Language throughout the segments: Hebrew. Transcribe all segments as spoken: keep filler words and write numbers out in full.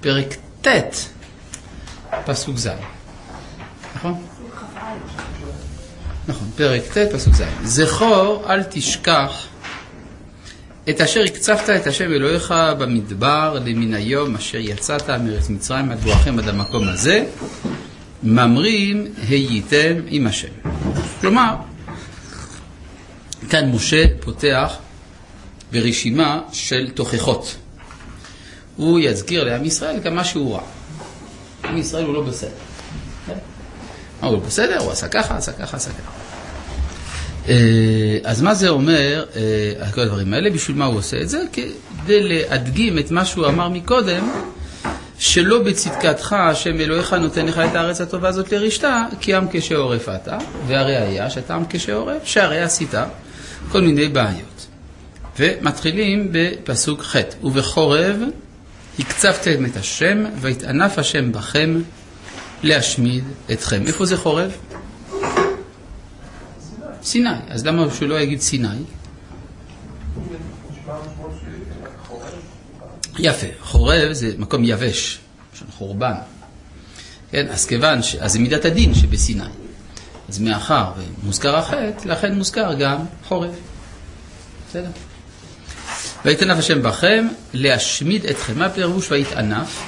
פרק ט' פסוק ז'. נכון? נכון, פרק ט' פסוק ז'. זכור אל תשכח את אשר הקצבת את השם אלוהיך במדבר למן היום אשר יצאת מארץ מצרים עד בואכם עד המקום הזה, ממרים הייתם עם השם. כלומר, כאן משה פותח ברשימה של תוכחות. הוא יזכיר לעם ישראל כמה שהוא רע. עם ישראל הוא לא בסדר. הוא לא בסדר, הוא עשה ככה, עשה ככה, עשה ככה. אז מה זה אומר, כל הדברים האלה, בשביל מה הוא עושה את זה? כדי להדגים את מה שהוא אמר מקודם, שלא בצדקתך השם אלוהיך נותן לך את הארץ הטובה הזאת לרשתה, כי עם כשעורף אתה, והראיה שאתה עם כשעורף, שהרי עשית כל מיני בעיות. ומתחילים בפסוק ח' ובחורב הקצבתם את השם, והתענף השם בכם להשמיד אתכם. איפה זה חורב? סיני. אז למה שהוא לא יגיד סיני? יפה. חורב זה מקום יבש, של חורבן. כן, אז כיוון, ש... אז זה מידת הדין שבסיני. אז מאחר ומוזכר החטא, לכן מוזכר גם חורב. בסדר? ויתענף השם בכם להשמיד אתכם. מה פירוש ויתענף?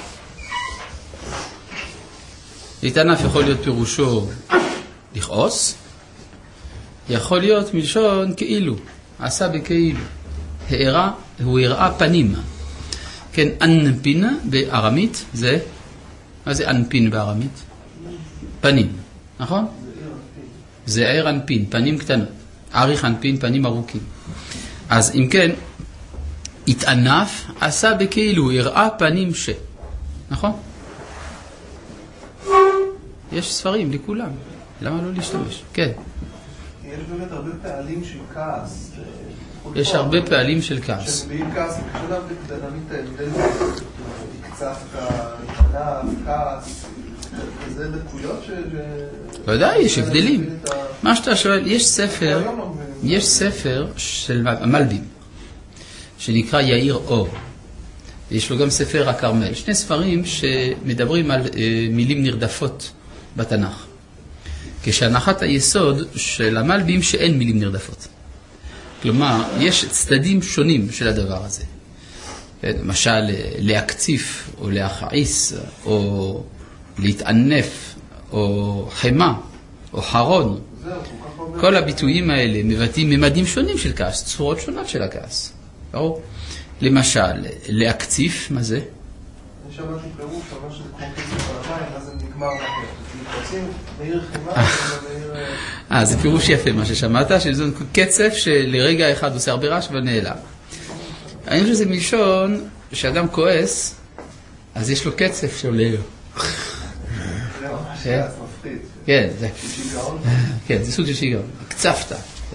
ויתענף יכול להיות פירושו לכעוס, יכול להיות מלשון כאילו, עשה בכאילו. הערה, הוא הראה פנים. כן, אנפין בארמית זה, מה זה אנפין בארמית? פנים, נכון? זה ער אנפין, פנים קטנות. אריך אנפין, פנים ארוכים. אז אם כן, התענף, עשה בכאילו, הראה פנים ש. נכון? יש ספרים לכולם. למה לא להשתמש? כן. יש באמת הרבה פעלים של כעס. יש הרבה פעלים של כעס. שבאים כעס, כשאדם בקטנמית ההבדל, הקצפת, התענף, כעס, וזה דקויות ש... לא יודע, יש הבדלים. מה שאתה שואל, יש ספר, יש ספר של המלבים, שנקרא יאיר אור. יש לו גם ספר הכרמל. שני ספרים שמדברים על מילים נרדפות בתנ"ך. כשהנחת היסוד של המלבים שאין מילים נרדפות. כלומר, יש צדדים שונים של הדבר הזה. למשל, להקציף או להכעיס, או להתענף, או חמה, או חרון. כל הביטויים האלה מבטאים ממדים שונים של כעס, צורות שונות של הכעס. ברור? למשל, להקציף, מה זה? אני שמעתי פירוש, אבל שזה כמו כסף על המים, אז זה נגמר לכם. רוצים מאיר חימה, ומאיר... אה, זה פירוש יפה מה ששמעת, שזה קצף שלרגע אחד עושה הרבה רעש ונעלם. אני חושב שזה מלשון שאדם כועס, אז יש לו קצף שעולה לו. כן, זה... כן, זה סוג של שיגעון. הקצפת.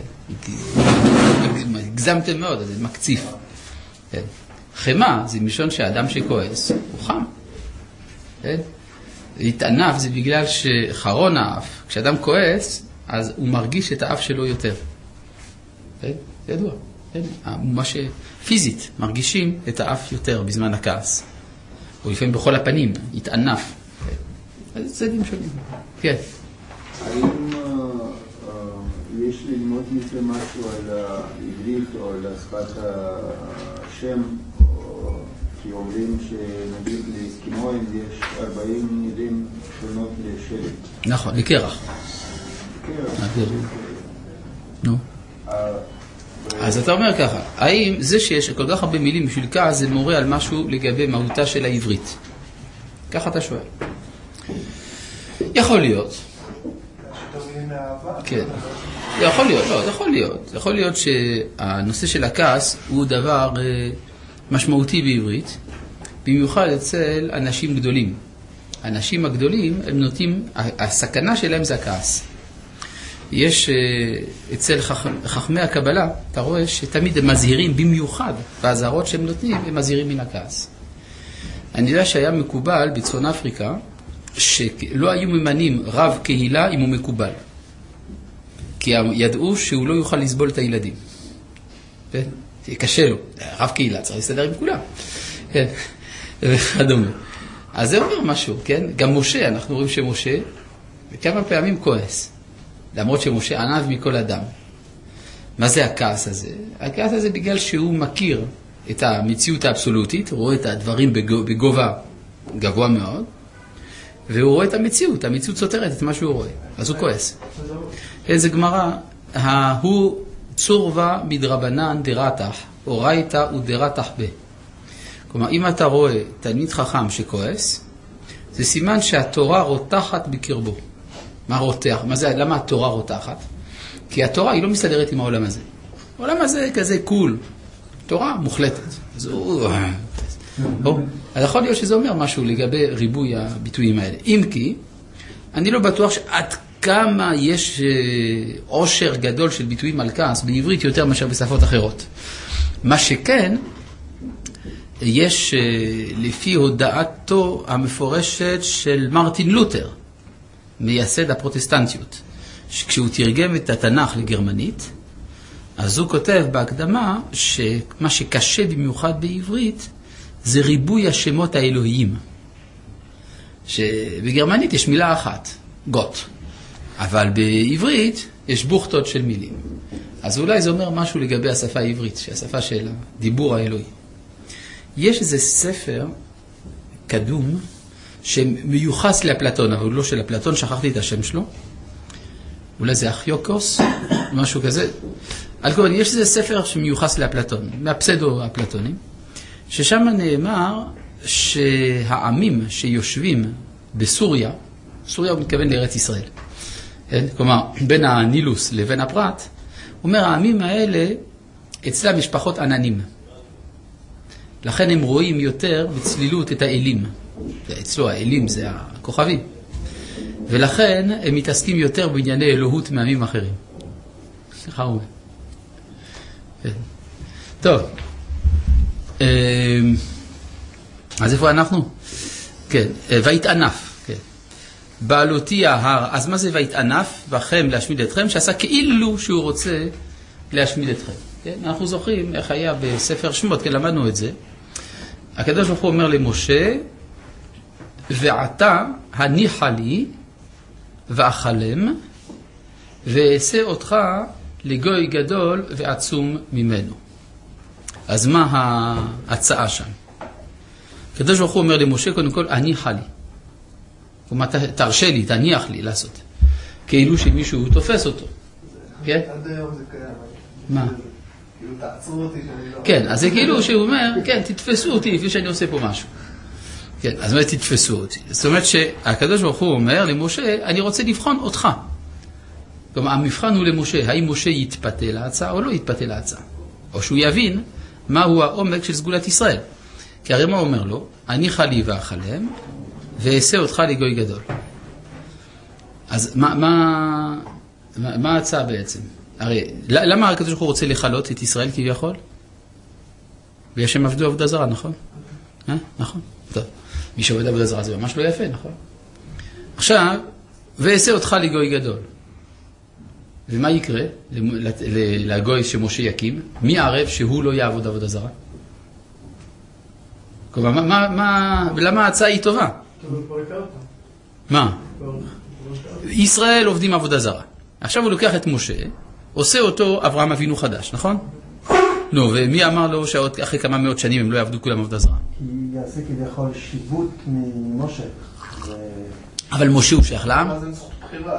הגזמתם מאוד, אז זה מקציף. חמה זה מלשון שהאדם שכועס הוא חם. התענף זה בגלל שחרון האף, כשאדם כועס, אז הוא מרגיש את האף שלו יותר. זה ידוע. מה שפיזית מרגישים את האף יותר בזמן הכעס. או לפעמים בכל הפנים, התענף. זה דברים שונים. כן. האם יש ללמוד מזה משהו על העברית או על שפת השם, כי אומרים שנגיד לאסקימואים יש ארבעים מילים שונות לשלט. נכון, לקרח. לקרח. נו. אז אתה אומר ככה, האם זה שיש כל כך הרבה מילים בשביל כעס זה מורה על משהו לגבי מהותה של העברית? ככה אתה שואל. יכול להיות. כן. יכול להיות, לא, יכול להיות. יכול להיות שהנושא של הכעס הוא דבר משמעותי בעברית, במיוחד אצל אנשים גדולים. האנשים הגדולים הם נוטים, הסכנה שלהם זה הכעס. יש אצל חכמי הקבלה, אתה רואה שתמיד הם מזהירים במיוחד, והזהרות שהם נותנים הם מזהירים מן הכעס. אני יודע שהיה מקובל בצפון אפריקה, שלא היו ממנים רב קהילה אם הוא מקובל. כי ידעו שהוא לא יוכל לסבול את הילדים. זה קשה לו. רב קהילה צריך להסתדר עם כולם. וכדומה. אז זה אומר משהו, כן? גם משה, אנחנו רואים שמשה כמה פעמים כועס, למרות שמשה ענב מכל אדם. מה זה הכעס הזה? הכעס הזה בגלל שהוא מכיר את המציאות האבסולוטית, הוא רואה את הדברים בגובה גבוה מאוד, והוא רואה את המציאות, המציאות סותרת את מה שהוא רואה, אז הוא כועס. איזה גמרא, הוא צורבה מדרבנן דרתח, אורייתא ודרתח ב. כלומר, אם אתה רואה תלמיד חכם שכועס, זה סימן שהתורה רותחת בקרבו. מה רותח? מה זה, למה התורה רותחת? כי התורה היא לא מסתדרת עם העולם הזה. העולם הזה כזה קול, תורה מוחלטת. אז הוא... אז יכול להיות שזה אומר משהו לגבי ריבוי הביטויים האלה. אם כי, אני לא בטוח שעד כמה יש עושר גדול של ביטויים על כעס בעברית יותר מאשר בשפות אחרות. מה שכן, יש לפי הודעתו המפורשת של מרטין לותר, מייסד הפרוטסטנטיות, שכשהוא תרגם את התנ"ך לגרמנית, אז הוא כותב בהקדמה שמה שקשה במיוחד בעברית זה ריבוי השמות האלוהיים. שבגרמנית יש מילה אחת, גוט, אבל בעברית יש בוכטות של מילים. אז אולי זה אומר משהו לגבי השפה העברית, שהשפה של הדיבור האלוהי. יש איזה ספר קדום שמיוחס לאפלטון, אבל הוא לא של אפלטון, שכחתי את השם שלו. אולי זה אחיוקוס, משהו כזה. על כל יש איזה ספר שמיוחס לאפלטון, מהפסדו-אפלטונים, ששם נאמר שהעמים שיושבים בסוריה, סוריה הוא מתכוון לארץ ישראל, כלומר בין הנילוס לבין הפרת, הוא אומר העמים האלה אצלם משפחות עננים. לכן הם רואים יותר בצלילות את האלים. אצלו האלים זה הכוכבים. ולכן הם מתעסקים יותר בענייני אלוהות מעמים אחרים. סליחה הוא. טוב. אז איפה אנחנו? כן, ויתענף. כן. בעלותי ההר. אז מה זה ויתענף? בכם להשמיד אתכם, שעשה כאילו שהוא רוצה להשמיד אתכם. כן? אנחנו זוכרים איך היה בספר שמות, כן, למדנו את זה. הקדוש ברוך הוא אומר למשה, ועתה הניחה לי ואכלם, ואעשה אותך לגוי גדול ועצום ממנו. אז מה ההצעה שם? הקדוש ברוך הוא אומר למשה, קודם כל, הניחה לי. כלומר, תרשה לי, תניח לי לעשות. כאילו שמישהו תופס אותו. כן? עד היום זה קיים. מה? כאילו, תעצרו אותי שאני לא... כן, אז זה כאילו שהוא אומר, כן, תתפסו אותי לפי שאני עושה פה משהו. כן, אז מה תתפסו אותי? זאת אומרת שהקדוש ברוך הוא אומר למשה, אני רוצה לבחון אותך. כלומר, המבחן הוא למשה, האם משה יתפתה להצעה או לא יתפתה להצעה. או שהוא יבין מהו העומק של סגולת ישראל. כי הרי מה אומר לו? אני חלי ואכלם, ואעשה אותך לגוי גדול. אז מה, מה, מה, מה ההצעה בעצם? הרי, למה הקדוש ברוך הוא רוצה לחלות את ישראל כביכול? בגלל שהם עבדו עבודה זרה, נכון? אה? נכון? טוב. מי שעובד עבודה זרה זה ממש לא יפה, נכון? עכשיו, ואעשה אותך לגוי גדול. ומה יקרה לגוי שמשה יקים? מי ערב שהוא לא יעבוד עבודה זרה? כלומר, מה, מה, למה ההצעה היא טובה? מה? ישראל עובדים עבודה זרה. עכשיו הוא לוקח את משה, עושה אותו אברהם אבינו חדש, נכון? נו, ומי אמר לו שאחרי כמה מאות שנים הם לא יעבדו כולם עבודה זרה? כי יעשה כביכול שיבוט ממשה. אבל משה הוא שייך לעם? מה זה זכות בחירה?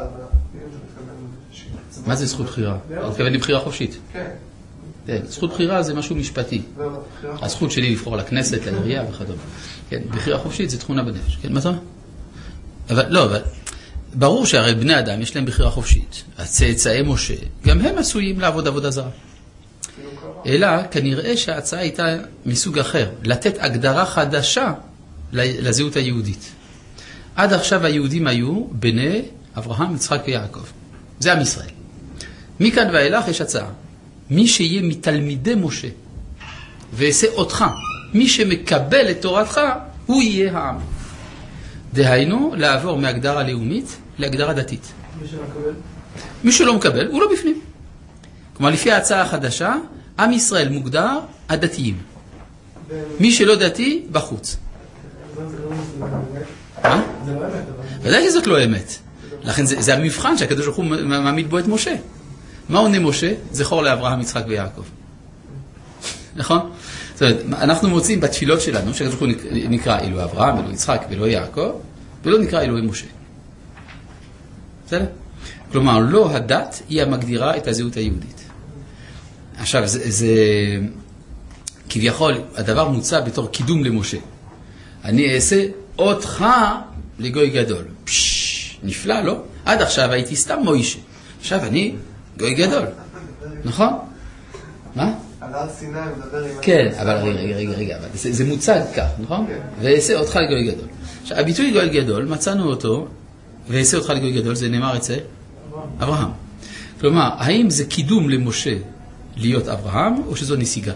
מה זה זכות בחירה? אני מתכוון לבחירה חופשית. כן. זכות בחירה זה משהו משפטי. הזכות שלי לבחור לכנסת, לעירייה וכדומה. כן, בחירה חופשית זה תכונה בנפש. כן, מה אתה אומר? אבל לא, אבל ברור שהרי בני אדם יש להם בחירה חופשית. הצאצאי משה, גם הם עשויים לעבוד עבודה זרה. אלא כנראה שההצעה הייתה מסוג אחר, לתת הגדרה חדשה לזהות היהודית. עד עכשיו היהודים היו בני אברהם, יצחק ויעקב. זה עם ישראל. מכאן ואילך יש הצעה. מי שיהיה מתלמידי משה ועשה אותך, מי שמקבל את תורתך, הוא יהיה העם. דהיינו, לעבור מהגדרה לאומית להגדרה דתית. מי שלא מקבל? מי שלא מקבל, הוא לא בפנים. כלומר, לפי ההצעה החדשה, עם ישראל מוגדר הדתיים. מי שלא דתי, בחוץ. זה מה? זה לא אמת, אבל... ודאי שזאת לא אמת. לכן זה, זה המבחן שהקדוש ברוך הוא מעמיד בו את משה. מה עונה משה? זכור לאברהם, יצחק ויעקב. נכון? זאת אומרת, אנחנו מוצאים בתפילות שלנו, שהקדוש ברוך הוא נקרא אלוהי אברהם, אלוהי יצחק ואלוהי יעקב, ולא נקרא אלוהי משה. בסדר? כלומר, לא הדת היא המגדירה את הזהות היהודית. עכשיו, זה, זה כביכול, הדבר מוצא בתור קידום למשה. אני אעשה אותך לגוי גדול. פשש, נפלא, לא? עד עכשיו הייתי סתם מוישה. עכשיו אני גוי גדול. נכון? מה? על הר סיני מדבר עם... כן, אבל רגע, רגע, רגע, רגע, אבל זה, זה מוצג כך, נכון? ואעשה אותך לגוי גדול. עכשיו, הביטוי גוי גדול, מצאנו אותו, ואעשה אותך לגוי גדול, זה נאמר אצל אברהם. כלומר, האם זה קידום למשה להיות אברהם, או שזו נסיגה?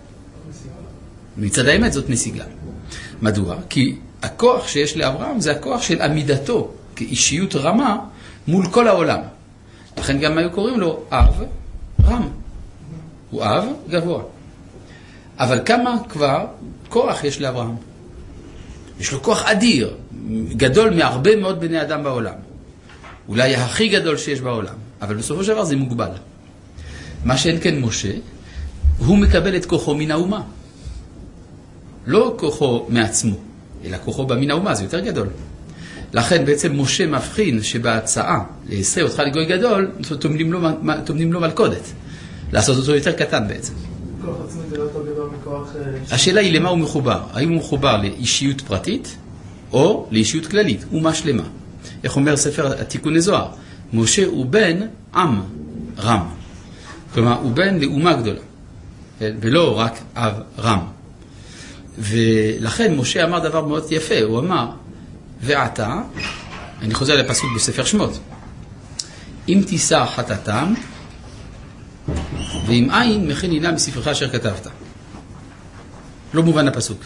מצד האמת זאת נסיגה. מדוע? כי הכוח שיש לאברהם זה הכוח של עמידתו כאישיות רמה מול כל העולם. לכן גם היו קוראים לו אב רם. הוא אב גבוה. אבל כמה כבר כוח יש לאברהם? יש לו כוח אדיר, גדול מהרבה מאוד בני אדם בעולם. אולי הכי גדול שיש בעולם, אבל בסופו של דבר זה מוגבל. מה שאין כן משה, הוא מקבל את כוחו מן האומה. לא כוחו מעצמו, אלא כוחו מן האומה, זה יותר גדול. לכן בעצם משה מבחין שבהצעה לעשרה אותך לגוי גדול, תומנים לו, תומנים לו מלכודת. לעשות אותו יותר קטן בעצם. כוח עצמי זה לא אותו גדול מכוח... השאלה היא למה הוא מחובר. האם הוא מחובר לאישיות פרטית או לאישיות כללית? אומה שלמה. איך אומר ספר התיקוני זוהר? משה הוא בן עם רם. כלומר, הוא בן לאומה גדולה. ולא רק אב רם. ולכן משה אמר דבר מאוד יפה. הוא אמר, ועתה, אני חוזר לפסוק בספר שמות, אם תישא חטאתם, ואם אין, מכין עילה מספרך אשר כתבת. לא מובן הפסוק.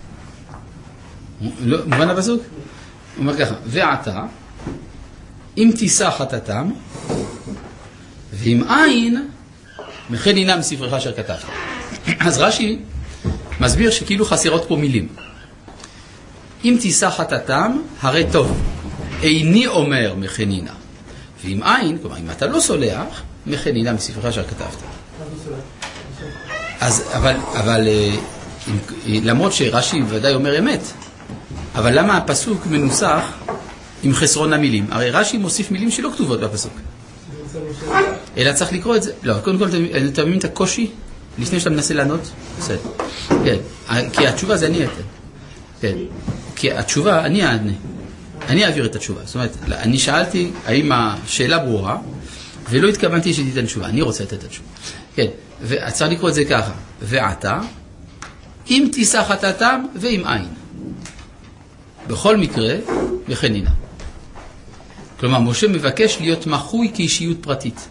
לא, מובן הפסוק? הוא אומר ככה, ועתה, אם תישא חטאתם, ואם אין, מכין עילה מספרך אשר כתבת. אז רש"י מסביר שכאילו חסרות פה מילים. אם תישא חטאתם, הרי טוב. איני אומר מכין עילה. ואם אין, כלומר, אם אתה לא סולח, מכין עילה מספרך אשר כתבת. אז, אבל, אבל, למרות שרש"י ודאי אומר אמת, אבל למה הפסוק מנוסח עם חסרון המילים? הרי רש"י מוסיף מילים שלא כתובות בפסוק. אלא צריך לקרוא את זה. לא, קודם כל, אתה מבין את הקושי? לפני שאתה מנסה לענות? בסדר. כן, כי התשובה זה אני אתן. כן, כי התשובה, אני אענה. אני אעביר את התשובה. זאת אומרת, אני שאלתי האם השאלה ברורה, ולא התכוונתי שתיתן תשובה. אני רוצה לתת את התשובה. כן, וצריך לקרוא את זה ככה. ועתה, אם תישא חטאתם ואם אין. בכל מקרה, מכין עילה. כלומר, משה מבקש להיות מחוי כאישיות פרטית.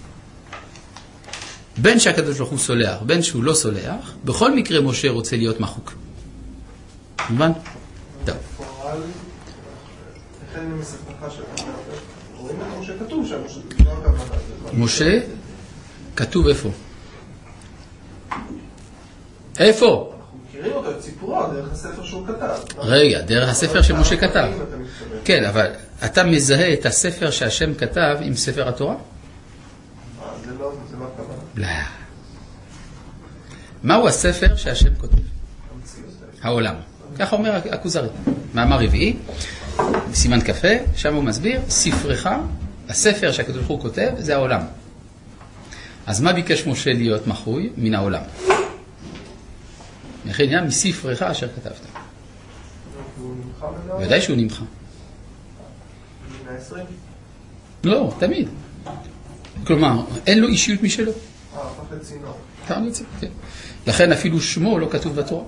בין שהקדוש ברוך הוא סולח, בין שהוא לא סולח, בכל מקרה משה רוצה להיות מחוק. מובן? טוב. משה כתוב איפה? איפה? אנחנו מכירים אותו, את סיפורו, דרך הספר שהוא כתב. רגע, דרך הספר שמשה כתב. כן, אבל אתה מזהה את הספר שהשם כתב עם ספר התורה? זה לא, זה לא הכוונה. לא. מהו הספר שהשם כותב? העולם. ככה אומר הכוזרי. מאמר רביעי, בסימן קפה, שם הוא מסביר, ספרך, הספר שהקדוש ברוך הוא כותב, זה העולם. אז מה ביקש משה להיות מחוי? מן העולם. מכין עילה מספרך אשר כתבת. ודאי שהוא נמחה. לא, תמיד. כלומר, אין לו אישיות משלו. אה, הפך לצינור. כן. לכן אפילו שמו לא כתוב בתורה.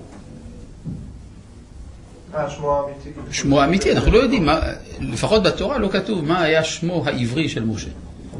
אה, שמו האמיתי. שמו האמיתי, אנחנו לא יודעים, מה, לפחות בתורה לא כתוב מה היה שמו העברי של משה.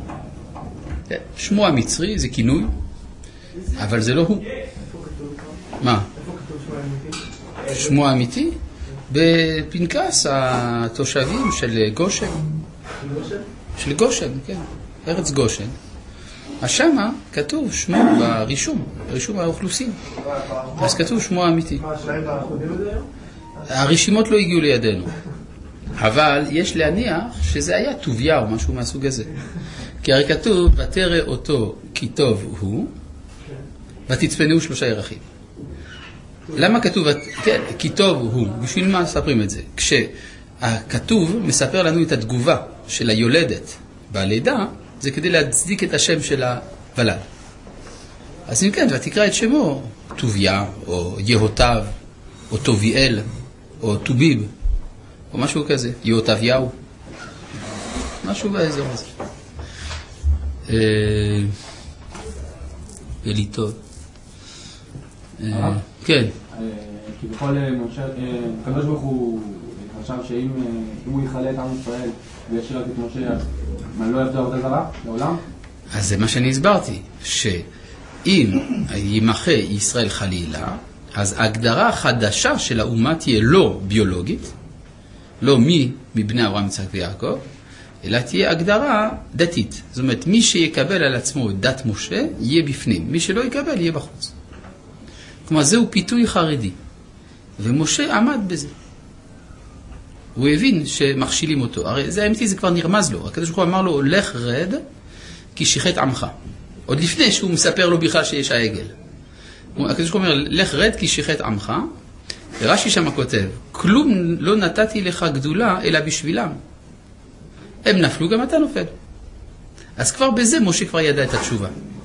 שמו המצרי זה כינוי, אבל זה לא הוא. מה? שמו האמיתי? בפנקס התושבים של גושן. של גושן, כן. ארץ גושן. אז שמה כתוב שמו ברישום, ברישום האוכלוסין. אז כתוב שמו האמיתי. מה, השאלה אם אנחנו יודעים את זה היום? הרשימות לא הגיעו לידינו. אבל יש להניח שזה היה טוביה או משהו מהסוג הזה. כי הרי כתוב, ותראה אותו כי טוב הוא, ותצפנו שלושה ירחים. למה כתוב, כן, כי טוב הוא? בשביל מה מספרים את זה? כשהכתוב מספר לנו את התגובה של היולדת בלידה, זה כדי להצדיק את השם של הוולד. אז אם כן, ותקרא את שמו, טוביה, או יהותיו, או טוביאל, או טוביב, או משהו כזה, יהותיהו, משהו באזור הזה. אליטוב. כן. כי בכל משה, קדוש ברוך הוא חשב שאם הוא יחלה את עם ישראל וישאיר רק את משה, מה לא יעבדו עבודה זרה לעולם? אז זה מה שאני הסברתי, שאם ימחה ישראל חלילה, אז ההגדרה החדשה של האומה תהיה לא ביולוגית, לא מי מבני אברהם, יצחק ויעקב, אלא תהיה הגדרה דתית. זאת אומרת, מי שיקבל על עצמו את דת משה, יהיה בפנים. מי שלא יקבל, יהיה בחוץ. כלומר, זהו פיתוי חרדי. ומשה עמד בזה. הוא הבין שמכשילים אותו. הרי זה האמיתי, זה כבר נרמז לו. הקדוש ברוך הוא אמר לו, לך רד, כי שיחת עמך. עוד לפני שהוא מספר לו בכלל שיש העגל. הקדוש ברוך הוא אומר, לך רד, כי שיחת עמך. ורש"י שם כותב, כלום לא נתתי לך גדולה, אלא בשבילם. הם נפלו, גם אתה נופל. אז כבר בזה משה כבר ידע את התשובה.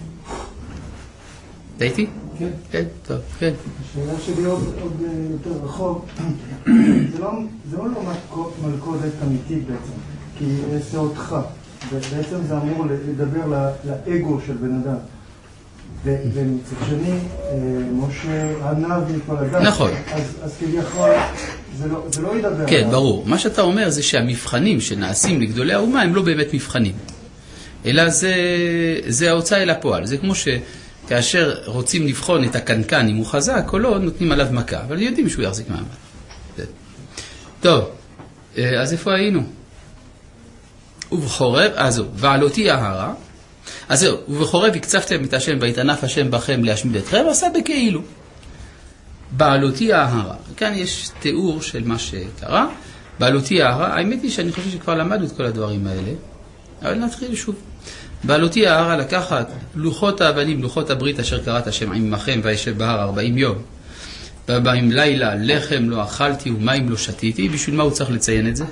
דייתי? כן. כן, טוב, כן. השאלה שלי עוד, עוד יותר רחוק, זה לא, זה לא מלכודת אמיתית בעצם, כי זה אותך. בעצם זה אמור לדבר לאגו של בן אדם. ומצד שני, משה ענב מכל הגב. נכון. אז, אז כביכול, זה לא, זה לא ידבר. כן, ברור. מה שאתה אומר זה שהמבחנים שנעשים לגדולי האומה הם לא באמת מבחנים. אלא זה, זה ההוצאה אל הפועל. זה כמו שכאשר רוצים לבחון את הקנקן, אם הוא חזק או לא, נותנים עליו מכה. אבל יודעים שהוא יחזיק מעמד. טוב, אז איפה היינו? ובחורב, אז זהו, ועלותי ההרה. אז זהו, ובחורב הקצפתם את השם והתענף השם בכם להשמיד אתכם, עשה בכאילו. בעלותי ההרה. כאן יש תיאור של מה שקרה. בעלותי ההרה, האמת היא שאני חושב שכבר למדנו את כל הדברים האלה, אבל נתחיל שוב. בעלותי ההרה לקחת לוחות האבנים, לוחות הברית אשר קראת השם עמכם וישב בהר ארבעים יום. באים לילה, לחם לא אכלתי ומים לא שתיתי. בשביל מה הוא צריך לציין את זה?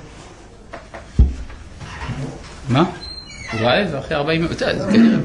מה? הוא רעב ואחרי ארבעים יום. זה כנראה.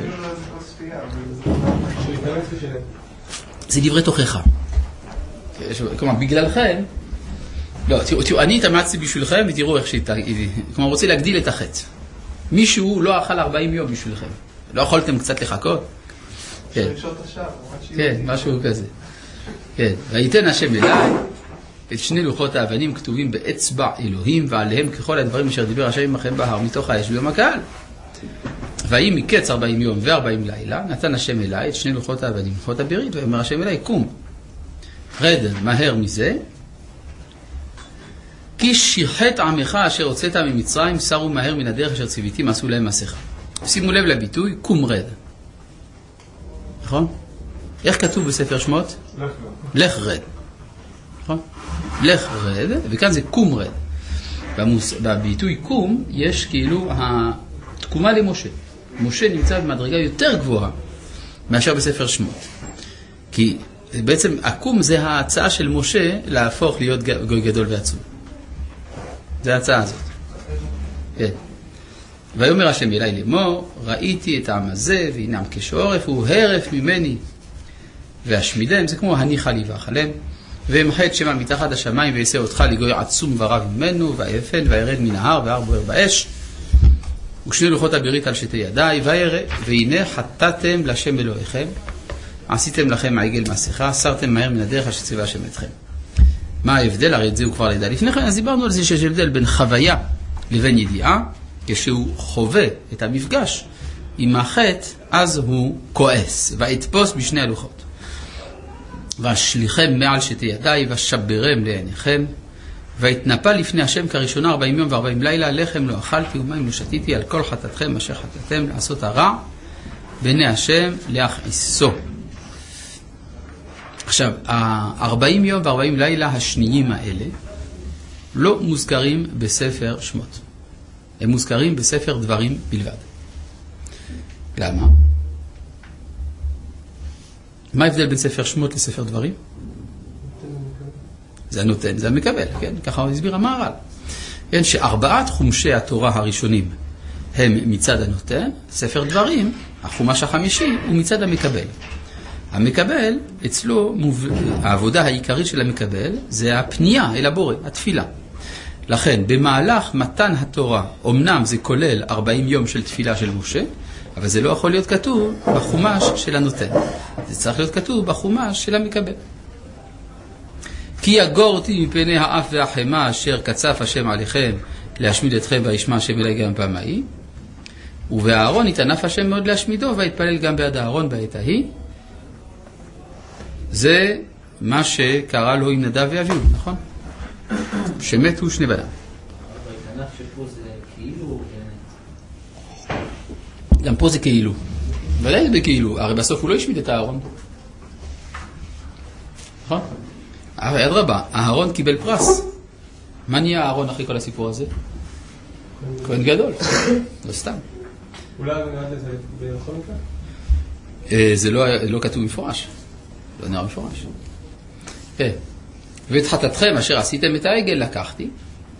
זה דברי תוכחה. כלומר, בגללכם, לא, תראו, תראו, אני התאמצתי בשבילכם ותראו איך שהיא, כלומר, רוצה להגדיל את החץ. מישהו לא אכל ארבעים יום בשבילכם. לא יכולתם קצת לחכות? כן. כן, משהו כזה. כן, ויתן השם אליי את שני לוחות האבנים כתובים באצבע אלוהים, ועליהם ככל הדברים אשר דיבר השם עמכם בהר מתוך האש ביום הקהל. ויהי מקץ ארבעים יום וארבעים לילה, נתן השם אליי את שני לוחות האבנים, לוחות הברית, ואומר השם אליי, קום, רד מהר מזה, כי שיחת עמך אשר הוצאת ממצרים, סרו מהר מן הדרך אשר ציוויתי, עשו להם מסכה. שימו לב לביטוי, קום רד. נכון? איך כתוב בספר שמות? לך, לך רד. נכון? לך רד, וכאן זה קום רד. במוס... בביטוי קום יש כאילו התקומה למשה. משה נמצא במדרגה יותר גבוהה מאשר בספר שמות. כי בעצם הקום זה ההצעה של משה להפוך להיות גוי גדול ועצום. זה ההצעה הזאת. כן. ויאמר השם אליי לאמור, ראיתי את העם הזה והנם כשעורף הוא הרף ממני והשמידם, זה כמו הניחה לי ואכלם, ואמחה את שמה מתחת השמיים ויעשה אותך לגוי עצום ורב ממנו, והיפן וירד מן ההר והר בוער באש, ושני לוחות הברית על שתי ידיי, וירא, והנה חטאתם לשם אלוהיכם, עשיתם לכם עגל מסכה, סרתם מהר מן הדרך אשר ציווה השם אתכם. מה ההבדל? הרי את זה הוא כבר לידע לפני כן, אז דיברנו על זה שיש הבדל בין חוויה לבין ידיעה. כשהוא חווה את המפגש עם החטא, אז הוא כועס, ויתפוס בשני הלוחות. והשליכם מעל שתי ידיי, ושברם לעיניכם, והתנפל לפני השם כראשונה ארבעים יום וארבעים לילה, לחם לא אכלתי ומים לא שתיתי, על כל חטאתכם אשר חטאתם לעשות הרע, בעיני השם להכעיסו. עכשיו, ה-ארבעים יום ו-ארבעים לילה השניים האלה, לא מוזכרים בספר שמות. הם מוזכרים בספר דברים בלבד. למה? מה ההבדל בין ספר שמות לספר דברים? זה הנותן, זה המקבל, כן? ככה הוא הסביר המהר"ל. כן, שארבעת חומשי התורה הראשונים הם מצד הנותן, ספר דברים, החומש החמישי, הוא מצד המקבל. המקבל, אצלו, העבודה העיקרית של המקבל, זה הפנייה אל הבורא, התפילה. לכן, במהלך מתן התורה, אמנם זה כולל ארבעים יום של תפילה של משה, אבל זה לא יכול להיות כתוב בחומש של הנותן. זה צריך להיות כתוב בחומש של המקבל. כי יגורתי מפני האף והחמה אשר קצף השם עליכם להשמיד אתכם וישמע השם אלי גם פעם ההיא. ובאהרון התענף השם מאוד להשמידו והתפלל גם בעד האהרון בעת ההיא. זה מה שקרה לו עם נדב ואביהו, נכון? שמתו שני בניו. אבל התענף שפה זה כאילו... גם פה זה כאילו. ודאי זה בכאילו, הרי בסוף הוא לא השמיד את האהרון. נכון? אבל יד רבה, האהרון קיבל פרס. מה נהיה האהרון אחרי כל הסיפור הזה? כהן גדול. לא סתם. אולי נראה לזה בכל מקרה? זה לא כתוב מפורש. לא נראה מפורש. ואת חטאתכם אשר עשיתם את העגל לקחתי,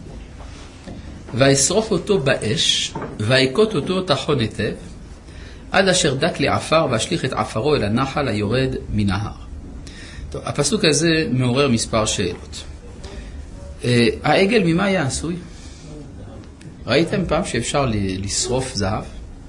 ואשרוף אותו באש, ואכות אותו טחון היטב, עד אשר דק לעפר, ואשליך את עפרו אל הנחל היורד מן ההר. טוב, הפסוק הזה מעורר מספר שאלות. העגל ממה היה עשוי? ראיתם פעם שאפשר לשרוף זהב?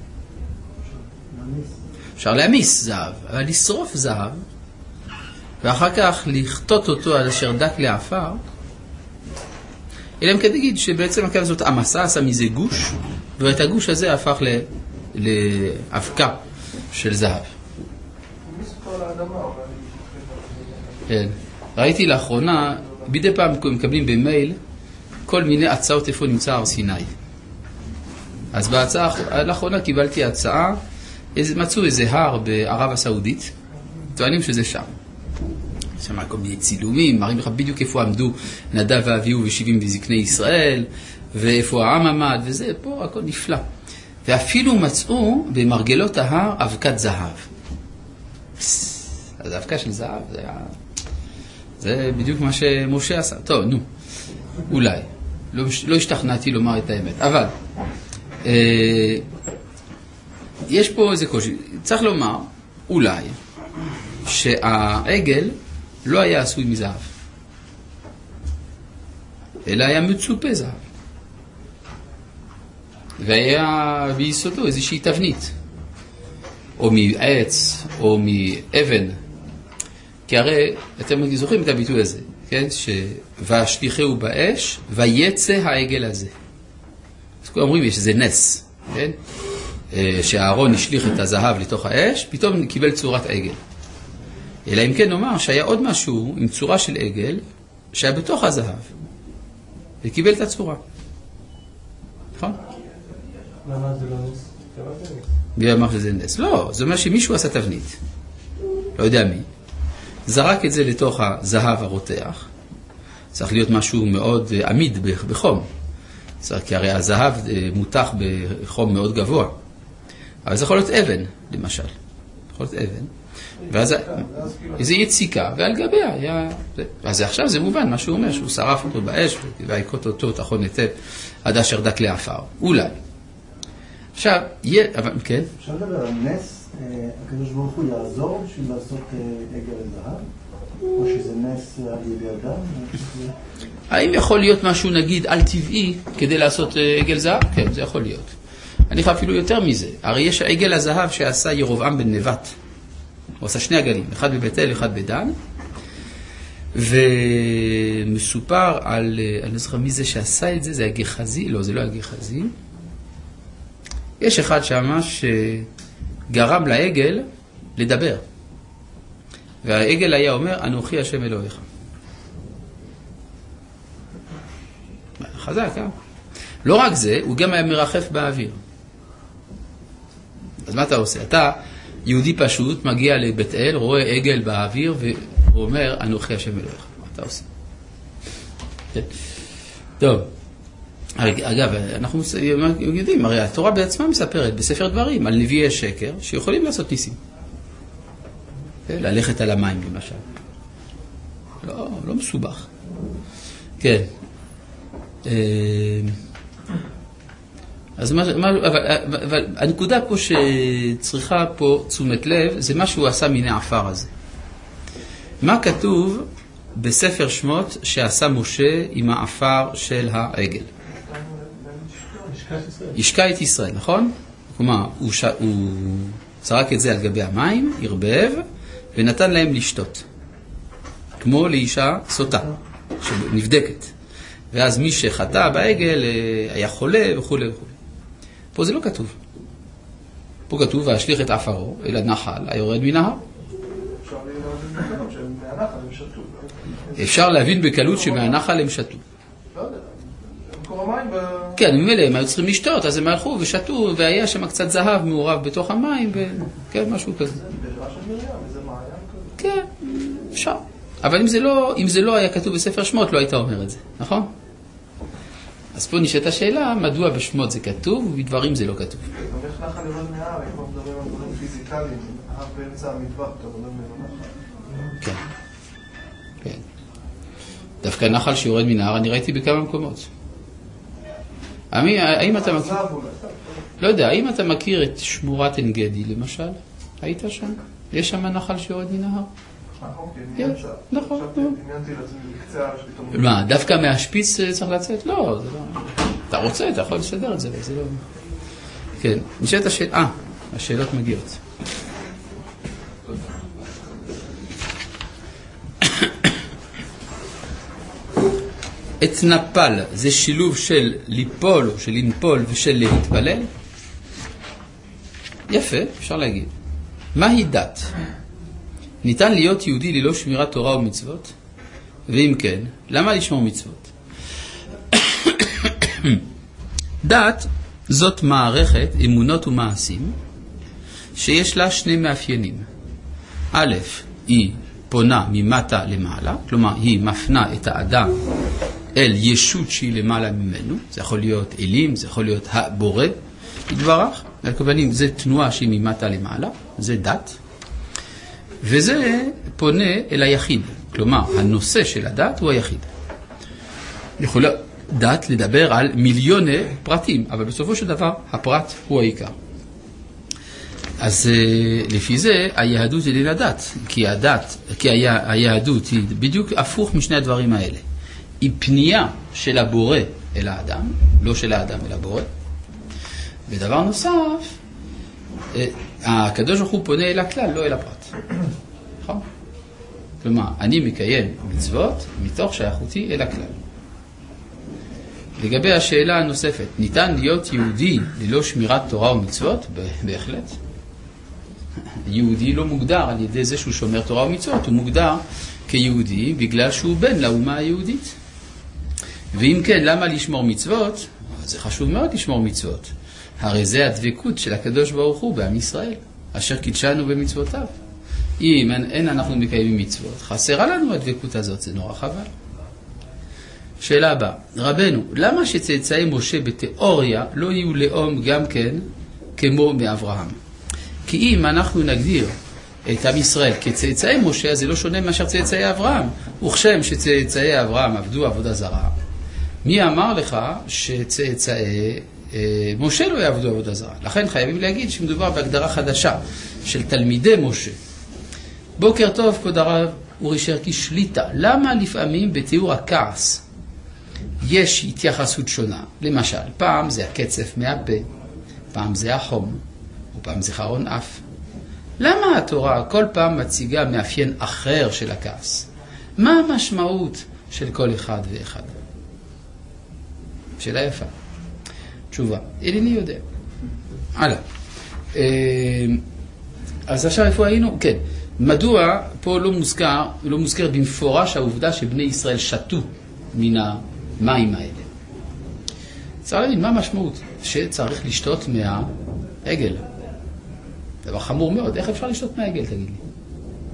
אפשר להמיס זהב, אבל לשרוף זהב, ואחר כך לכתות אותו עד אשר דק לעפר, אלא אם כדי להגיד שבעצם הקו הזאת המסע עשה מזה גוש, ואת הגוש הזה הפך לאבקה של זהב. כן. ראיתי לאחרונה, בידי פעם מקבלים במייל כל מיני הצעות איפה נמצא הר סיני. אז בהצעה, לאחרונה קיבלתי הצעה, מצאו איזה הר בערב הסעודית, טוענים שזה שם. שם כל מיני צילומים, מראים לך בדיוק איפה עמדו נדב ואביהו ושבעים וזקני ישראל, ואיפה העם עמד, וזה, פה הכל נפלא. ואפילו מצאו במרגלות ההר אבקת זהב. אז האבקה של זהב, זה, היה... זה בדיוק מה שמשה עשה. טוב, נו, אולי. לא, לא השתכנעתי לומר את האמת. אבל, אה, יש פה איזה קושי. צריך לומר, אולי, שהעגל לא היה עשוי מזהב, אלא היה מצופה זהב. והיה ביסודו איזושהי תבנית, או מעץ, או מאבן. כי הרי, אתם זוכרים את הביטוי הזה, כן? שוושליחהו באש, ויצא העגל הזה. אז כולם אומרים, יש איזה נס, כן? שהאהרון השליך את הזהב לתוך האש, פתאום קיבל צורת עגל. אלא אם כן נאמר שהיה עוד משהו עם צורה של עגל, שהיה בתוך הזהב, וקיבל את הצורה. נכון? למה זה לא נס? מי אמר שזה נס? לא, זה אומר שמישהו עשה תבנית. לא יודע מי. זרק את זה לתוך הזהב הרותח. צריך להיות משהו מאוד עמיד בחום. כי הרי הזהב מותח בחום מאוד גבוה. אבל זה יכול להיות אבן, למשל. יכול להיות אבן. ואז איזו יציקה, ועל גביה היה... אז עכשיו זה מובן, מה שהוא אומר, שהוא שרף אותו באש, והכות אותו תחון היטב, עד אשר דק לעפר. אולי. עכשיו, אבל כן? אפשר לדבר על נס, הקדוש ברוך הוא יעזור בשביל לעשות עגל זהב? או שזה נס על ידי אדם? האם יכול להיות משהו, נגיד, על טבעי, כדי לעשות עגל זהב? כן, זה יכול להיות. אני חושב אפילו יותר מזה. הרי יש עגל הזהב שעשה ירובעם בן נבט. הוא עשה שני עגלים, אחד בבית אל, אחד בדן. ומסופר על, אני לא זוכר מי זה שעשה את זה, זה הגחזי, לא, זה לא הגחזי. יש אחד שממש גרם לעגל לדבר. והעגל היה אומר, אנוכי השם אלוהיך. חזק, אה? לא רק זה, הוא גם היה מרחף באוויר. אז מה אתה עושה? אתה, יהודי פשוט, מגיע לבית אל, רואה עגל באוויר, והוא אומר, אנוכי השם אלוהיך. מה אתה עושה? כן. טוב. אגב, אנחנו יודעים, הרי התורה בעצמה מספרת בספר דברים על נביאי שקר שיכולים לעשות ניסים. ללכת על המים למשל. לא, לא מסובך. כן. אז מה, אבל, אבל הנקודה פה שצריכה פה תשומת לב, זה מה שהוא עשה מיני העפר הזה. מה כתוב בספר שמות שעשה משה עם העפר של העגל? השקע את ישראל, נכון? כלומר, הוא, ש... הוא צרק את זה על גבי המים, הרבב, ונתן להם לשתות. כמו לאישה סוטה, שנבדקת. ואז מי שחטא בעגל היה חולה וכו' וכו'. פה זה לא כתוב. פה כתוב, והשליך את עפרו אל הנחל, היורד מנהר. אפשר להבין בקלות שמהנחל הם שתו. לא יודע. מקור המים ב... כן, ממילא הם היו צריכים לשתות, אז הם הלכו ושתו, והיה שם קצת זהב מעורב בתוך המים, וכן, משהו כזה. זה בעירה של מרים, איזה מעיין כזה. כן, אפשר. אבל אם זה לא, אם זה לא היה כתוב בספר שמות, לא היית אומר את זה, נכון? אז פה נשאלת השאלה, מדוע בשמות זה כתוב, ובדברים זה לא כתוב. גם איך נחל יורד מההר, אם אנחנו מדברים על דברים פיזיקליים, הר באמצע המדבר, אתה מדבר מהנחל. כן, כן. דווקא נחל שיורד מנהר, אני ראיתי בכמה מקומות. האם אתה מכיר... לא יודע, האם אתה מכיר את שמורת עין גדי, למשל? היית שם? יש שם נחל שיורד מנהר? כן, נכון. דמיינתי לעצמי בקצה הארץ פתאום. מה, דווקא מהשפיץ צריך לצאת? לא, זה לא... אתה רוצה, אתה יכול לסדר את זה, אבל זה לא... כן, נשאלת השאלה... אה, השאלות מגיעות. את נפל זה שילוב של ליפול או של לנפול ושל להתפלל? יפה, אפשר להגיד. מהי דת? ניתן להיות יהודי ללא שמירת תורה ומצוות? ואם כן, למה לשמור מצוות? דת זאת מערכת אמונות ומעשים שיש לה שני מאפיינים. א', היא פונה ממטה למעלה, כלומר היא מפנה את האדם אל ישות שהיא למעלה ממנו, זה יכול להיות אלים, זה יכול להיות הבורא, יתברך, הכוונים זה תנועה שהיא ממטה למעלה, זה דת, וזה פונה אל היחיד, כלומר הנושא של הדת הוא היחיד. יכולה דת לדבר על מיליוני פרטים, אבל בסופו של דבר הפרט הוא העיקר. אז לפי זה היהדות היא לדת, כי הדת, כי היהדות היא בדיוק הפוך משני הדברים האלה. היא פנייה של הבורא אל האדם, לא של האדם אל הבורא. ודבר נוסף, הקדוש ברוך הוא פונה אל הכלל, לא אל הפרט. נכון? כלומר, אני מקיים מצוות מתוך שייכותי אל הכלל. לגבי השאלה הנוספת, ניתן להיות יהודי ללא שמירת תורה ומצוות? בהחלט. יהודי לא מוגדר על ידי זה שהוא שומר תורה ומצוות, הוא מוגדר כיהודי בגלל שהוא בן לאומה היהודית. ואם כן, למה לשמור מצוות? זה חשוב מאוד לשמור מצוות. הרי זה הדבקות של הקדוש ברוך הוא בעם ישראל, אשר קידשנו במצוותיו. אם אין, אין אנחנו מקיימים מצוות, חסרה לנו הדבקות הזאת, זה נורא חבל. שאלה הבאה, רבנו, למה שצאצאי משה בתיאוריה לא יהיו לאום גם כן כמו מאברהם? כי אם אנחנו נגדיר את עם ישראל כצאצאי משה, אז זה לא שונה מאשר צאצאי אברהם. וכשם שצאצאי אברהם עבדו עבודה זרה, מי אמר לך שצאצאי אה, משה לא יעבדו עבודה זרה? לכן חייבים להגיד שמדובר בהגדרה חדשה של תלמידי משה. בוקר טוב, כבוד הרב אורי שרקי, שליטה. למה לפעמים בתיאור הכעס יש התייחסות שונה? למשל, פעם זה הקצף מהפה, פעם זה החום, ופעם זה חרון אף. למה התורה כל פעם מציגה מאפיין אחר של הכעס? מה המשמעות של כל אחד ואחד? שאלה יפה. תשובה, אליני יודע. הלאה. אז עכשיו איפה היינו? כן. מדוע פה לא מוזכר, לא מוזכר במפורש העובדה שבני ישראל שתו מן המים האלה? צריך להבין, מה המשמעות? שצריך לשתות מהעגל. דבר חמור מאוד. איך אפשר לשתות מהעגל, תגיד לי?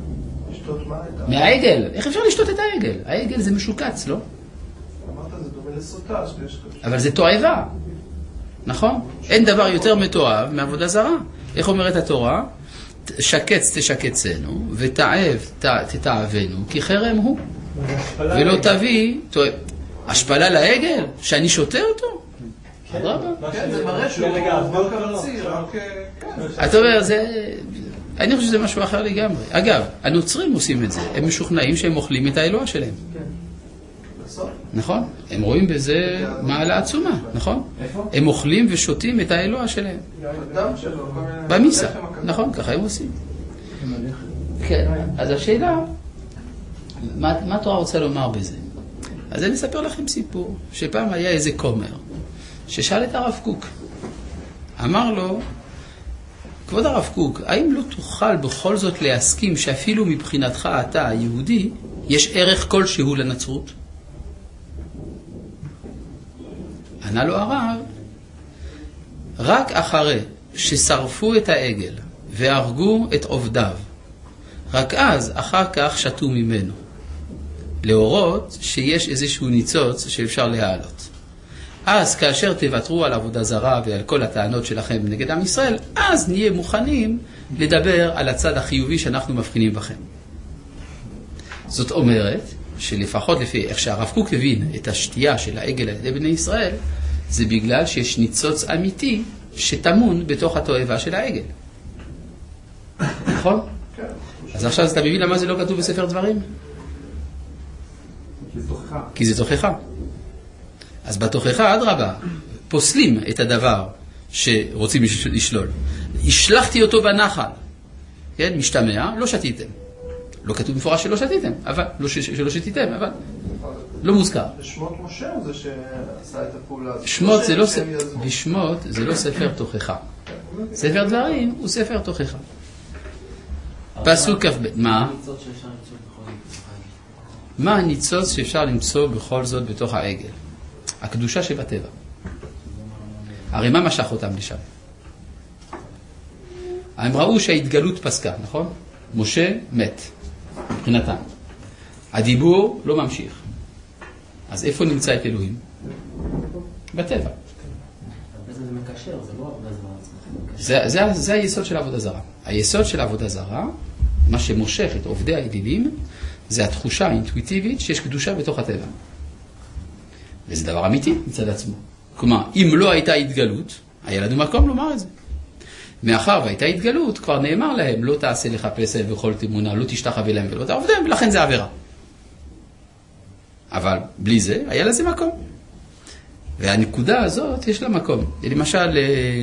לשתות מה? מהעגל. איך אפשר לשתות את העגל? העגל זה משוקץ, לא? אמרת זה דומה זה סוטה, שיש... אבל זה תועבה, נכון? אין דבר יותר מתועב מעבודה זרה. איך אומרת התורה? שקץ תשקצנו, ותעב תתעבנו, כי חרם הוא. ולא תביא, השפלה לעגל, שאני שותה אותו? כן, זה מראה שהוא עובר קרצי, רק... אתה אומר, אני חושב שזה משהו אחר לגמרי. אגב, הנוצרים עושים את זה, הם משוכנעים שהם אוכלים את האלוה שלהם. נכון? הם רואים בזה מעלה עצומה, נכון? הם אוכלים ושותים את האלוה שלהם. במיסה, נכון? ככה הם עושים. כן, אז השאלה, מה התורה רוצה לומר בזה? אז אני אספר לכם סיפור, שפעם היה איזה כומר, ששאל את הרב קוק. אמר לו, כבוד הרב קוק, האם לא תוכל בכל זאת להסכים שאפילו מבחינתך אתה היהודי, יש ערך כלשהו לנצרות? ענה לו הרב, רק אחרי ששרפו את העגל והרגו את עובדיו, רק אז אחר כך שתו ממנו, להורות שיש איזשהו ניצוץ שאפשר להעלות. אז כאשר תוותרו על עבודה זרה ועל כל הטענות שלכם נגד עם ישראל, אז נהיה מוכנים לדבר על הצד החיובי שאנחנו מבחינים בכם. זאת אומרת, שלפחות לפי איך שהרב קוק הבין את השתייה של העגל על ידי בני ישראל, זה בגלל שיש ניצוץ אמיתי שטמון בתוך התועבה של העגל. נכון? אז עכשיו אתה מבין למה זה לא כתוב בספר דברים? כי זה תוכחה. כי זה תוכחה. אז בתוכחה עד רבה פוסלים את הדבר שרוצים לשלול. השלחתי אותו בנחל. כן? משתמע, לא שתיתם. לא כתוב מפורש שלא שתיתם, אבל, לא ש, שלא שתיתם, אבל לא מוזכר. בשמות משה הוא זה שעשה את הפעולה הזאת. שמות זה לא, בשמות זה לא ספר תוכחה. ספר דברים הוא ספר תוכחה. פסוק כ"ב. מה? מה הניצוץ שאפשר למצוא בכל זאת בתוך העגל? הקדושה שבטבע. הרי מה משך אותם לשם? הם ראו שההתגלות פסקה, נכון? משה מת, מבחינתם. הדיבור לא ממשיך. אז איפה נמצא את אלוהים? בטבע. זה מקשר, זה לא עבודה זרה. זה, זה, זה היסוד של עבודה זרה. היסוד של עבודה זרה, מה שמושך את עובדי האלילים, זה התחושה האינטואיטיבית שיש קדושה בתוך הטבע. וזה דבר אמיתי מצד עצמו. כלומר, אם לא הייתה התגלות, היה לנו מקום לומר את זה. מאחר והייתה התגלות, כבר נאמר להם, לא תעשה לך פסל וכל תמונה, לא תשתחווה להם ולא תעבדם, ולכן זה עבירה. אבל בלי זה, היה לזה מקום. והנקודה הזאת, יש לה מקום. למשל,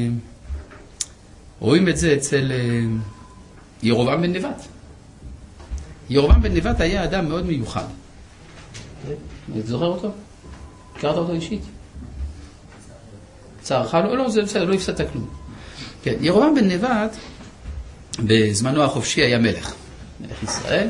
רואים את זה אצל ירובעם בן נבט. ירובעם בן נבט היה אדם מאוד מיוחד. אתה זוכר אותו? הכרת אותו אישית? צערך? לא, לא, זה בסדר, לא הפסדת כלום. כן, ירובעם בן נבט, בזמנו החופשי היה מלך, מלך ישראל,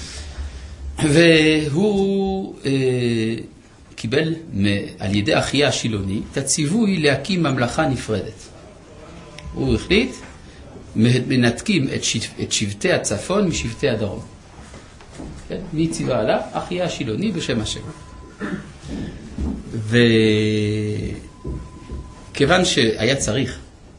והוא אה, קיבל על ידי אחיה השילוני את הציווי להקים ממלכה נפרדת. הוא החליט, מנתקים את, שבט, את שבטי הצפון משבטי הדרום. כן? מי ציווה עליו? אחיה השילוני בשם השם. וכיוון שהיה צריך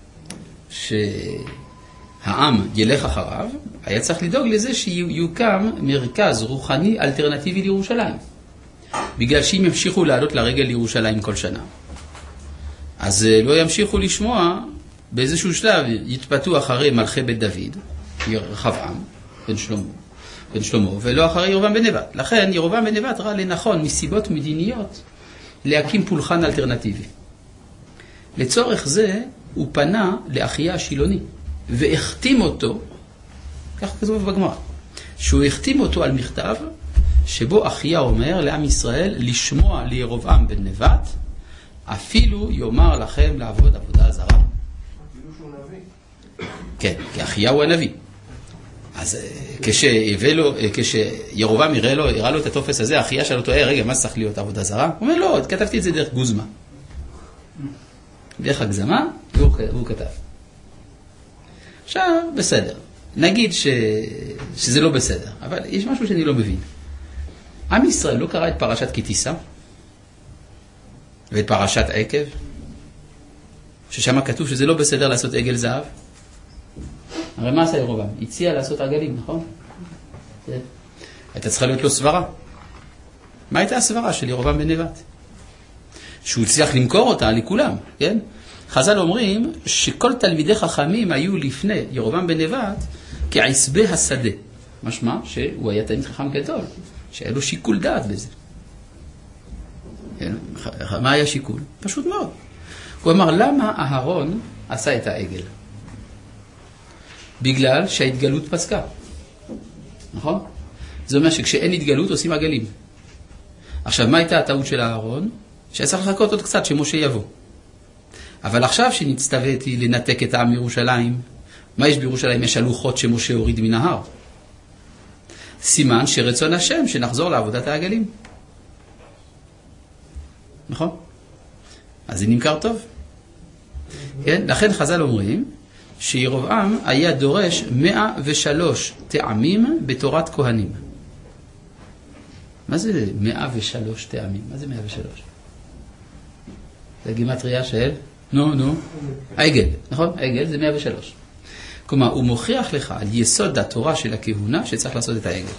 שהעם ילך אחריו, היה צריך לדאוג לזה שיוקם מרכז רוחני אלטרנטיבי לירושלים. בגלל שאם ימשיכו לעלות לרגל לירושלים כל שנה, אז לא ימשיכו לשמוע, באיזשהו שלב יתפתו אחרי מלכי בית דוד, רחבעם בן שלמה, בן שלמה, ולא אחרי ירובעם בן נבט. לכן ירובעם בן נבט ראה לנכון מסיבות מדיניות להקים פולחן אלטרנטיבי. לצורך זה הוא פנה לאחיה השילוני והחתים אותו, כך כתוב בגמרא, שהוא החתים אותו על מכתב שבו אחיה אומר לעם ישראל לשמוע לירובעם בן נבט, אפילו יאמר לכם לעבוד עבודה זרה. אפילו שהוא נביא. כן, כי אחיה הוא הנביא. אז כשהבא כשירובעם הראה לו, הראה לו את הטופס הזה, אחיה שאל אותו, רגע, מה צריך להיות עבודה זרה? הוא אומר, לא, כתבתי את זה דרך גוזמה. דרך הגזמה, והוא, והוא כתב. עכשיו, בסדר. נגיד ש... שזה לא בסדר, אבל יש משהו שאני לא מבין. עם ישראל לא קרא את פרשת כי תישא? ואת פרשת עקב, ששם כתוב שזה לא בסדר לעשות עגל זהב. הרי מה עשה ירובעם? הציע לעשות עגלים, נכון? הייתה צריכה להיות לו סברה. מה הייתה הסברה של ירובעם בן נבט? שהוא הצליח למכור אותה לכולם, כן? חז"ל אומרים שכל תלמידי חכמים היו לפני ירובעם בן נבט כעשבי השדה. משמע שהוא היה תלמיד חכם גדול, שהיה לו שיקול דעת בזה. כן? מה היה שיקול? פשוט מאוד. הוא אמר, למה אהרון עשה את העגל? בגלל שההתגלות פסקה. נכון? זה אומר שכשאין התגלות עושים עגלים. עכשיו, מה הייתה הטעות של אהרון? שהיה צריך לחכות עוד קצת שמשה יבוא. אבל עכשיו שנצטוויתי לנתק את העם מירושלים, מה יש בירושלים? יש הלוחות שמשה הוריד מן ההר. סימן שרצון השם שנחזור לעבודת העגלים. נכון? אז זה נמכר טוב. כן? לכן חז"ל אומרים שירובעם היה דורש מאה ושלוש טעמים בתורת כהנים. מה זה מאה ושלוש טעמים? מה זה מאה ושלוש? זה גימטריה של? נו, נו. העגל, נכון? העגל זה מאה ושלוש. כלומר, הוא מוכיח לך על יסוד התורה של הכהונה שצריך לעשות את העגל.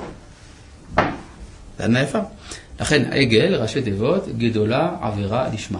זה נאפה? לכן העגל, ראשי תיבות, גדולה עבירה לשמה.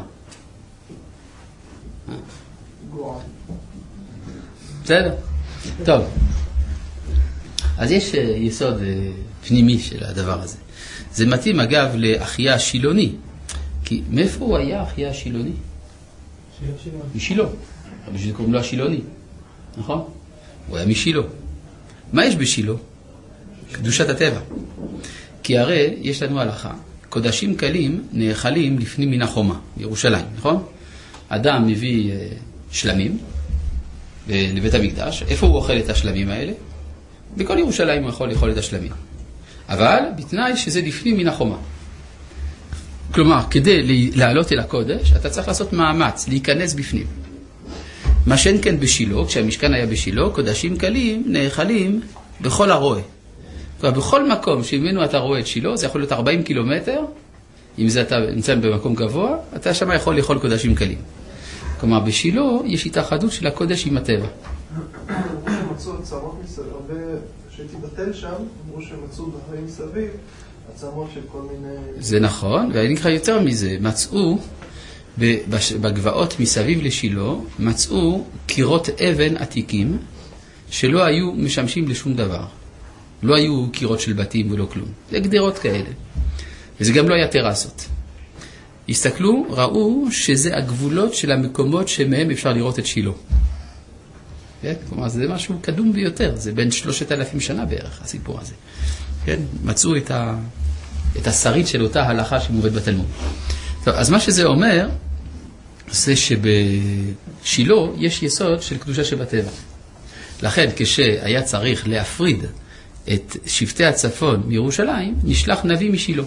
בסדר? טוב. אז יש יסוד פנימי של הדבר הזה. זה מתאים אגב לאחיה השילוני. כי מאיפה הוא היה אחיה השילוני? משילו. בשביל קוראים לו השילוני. נכון? הוא היה משילו. מה יש בשילו? קדושת הטבע. כי הרי יש לנו הלכה. קודשים קלים נאכלים לפנים מן החומה, בירושלים, נכון? אדם מביא שלמים לבית המקדש. איפה הוא אוכל את השלמים האלה? בכל ירושלים הוא יכול לאכול את השלמים. אבל בתנאי שזה לפנים מן החומה. כלומר, כדי לעלות אל הקודש, אתה צריך לעשות מאמץ, להיכנס בפנים. מה שאין כן בשילו, כשהמשכן היה בשילו, קודשים קלים נאכלים בכל הרועה. כלומר, בכל מקום שממנו אתה רואה את שילו, זה יכול להיות ארבעים קילומטר, אם זה אתה נמצא במקום גבוה, אתה שם יכול לאכול קודשים קלים. כלומר, בשילו יש התאחדות של הקודש עם הטבע. אמרו שמצאו עצמות מסביב, שהייתי בתל שם, אמרו שמצאו דברים מסביב, עצמות של כל מיני... זה נכון, ואני אקרא יותר מזה, מצאו בגבעות מסביב לשילו, מצאו קירות אבן עתיקים שלא היו משמשים לשום דבר. לא היו קירות של בתים ולא כלום. זה גדרות כאלה. וזה גם לא היה טרסות. הסתכלו, ראו שזה הגבולות של המקומות שמהם אפשר לראות את שילו. כן? כלומר, זה משהו קדום ביותר. זה בין שלושת אלפים שנה בערך, הסיפור הזה. כן? מצאו את, ה... את השרית של אותה הלכה שמובאת בתלמוד. טוב, אז מה שזה אומר, זה שבשילו יש יסוד של קדושה שבטבע. לכן, כשהיה צריך להפריד את שבטי הצפון מירושלים, נשלח נביא משילו.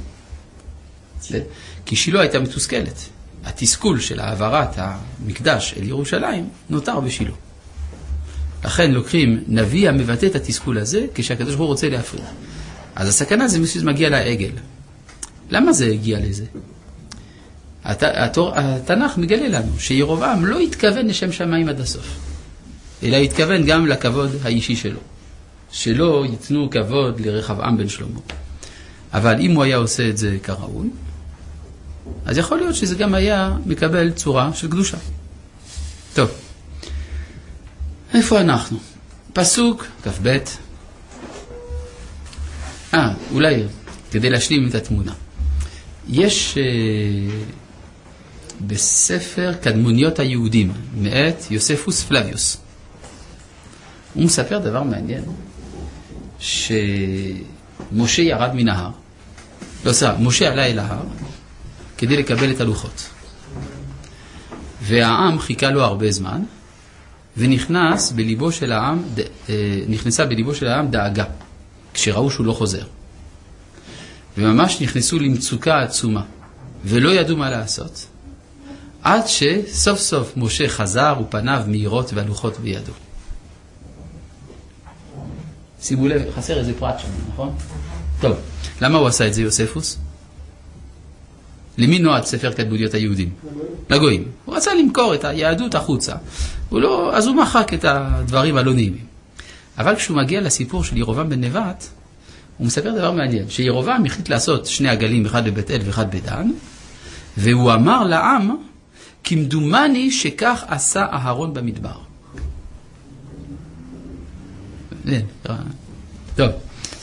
כי שילו הייתה מתוסכלת. התסכול של העברת המקדש אל ירושלים נותר בשילו. לכן לוקחים נביא המבטא את התסכול הזה כשהקדוש ברוך הוא רוצה להפריד. אז הסכנה זה שזה מגיע לעגל. למה זה הגיע לזה? הת... התור... התנ"ך מגלה לנו שירובעם לא התכוון לשם שמיים עד הסוף, אלא התכוון גם לכבוד האישי שלו. שלא ייתנו כבוד לרחבעם בן שלמה. אבל אם הוא היה עושה את זה כראוי, אז יכול להיות שזה גם היה מקבל צורה של קדושה. טוב. איפה אנחנו? פסוק כ"ב. אה, אולי כדי להשלים את התמונה. יש אה, בספר קדמוניות היהודים, מאת יוספוס פלביוס. הוא מספר דבר מעניין, שמשה ירד מן ההר, לא סליחה, משה עלה אל ההר כדי לקבל את הלוחות. והעם חיכה לו הרבה זמן, ונכנס בליבו של העם, נכנסה בליבו של העם דאגה, כשראו שהוא לא חוזר. וממש נכנסו למצוקה עצומה, ולא ידעו מה לעשות, עד שסוף סוף משה חזר ופניו מהירות והלוחות בידו. שימו לב, חסר איזה פרט שם, נכון? טוב, למה הוא עשה את זה יוספוס? למי נועד ספר כתבודיות היהודים? לגויים. הוא רצה למכור את היהדות החוצה. הוא לא, אז הוא מחק את הדברים הלא נעימים. אבל כשהוא מגיע לסיפור של ירובעם בן נבט, הוא מספר דבר מעניין, שירובעם החליט לעשות שני עגלים, אחד בבית אל ואחד בדן, והוא אמר לעם, כמדומני שכך עשה אהרון במדבר. טוב.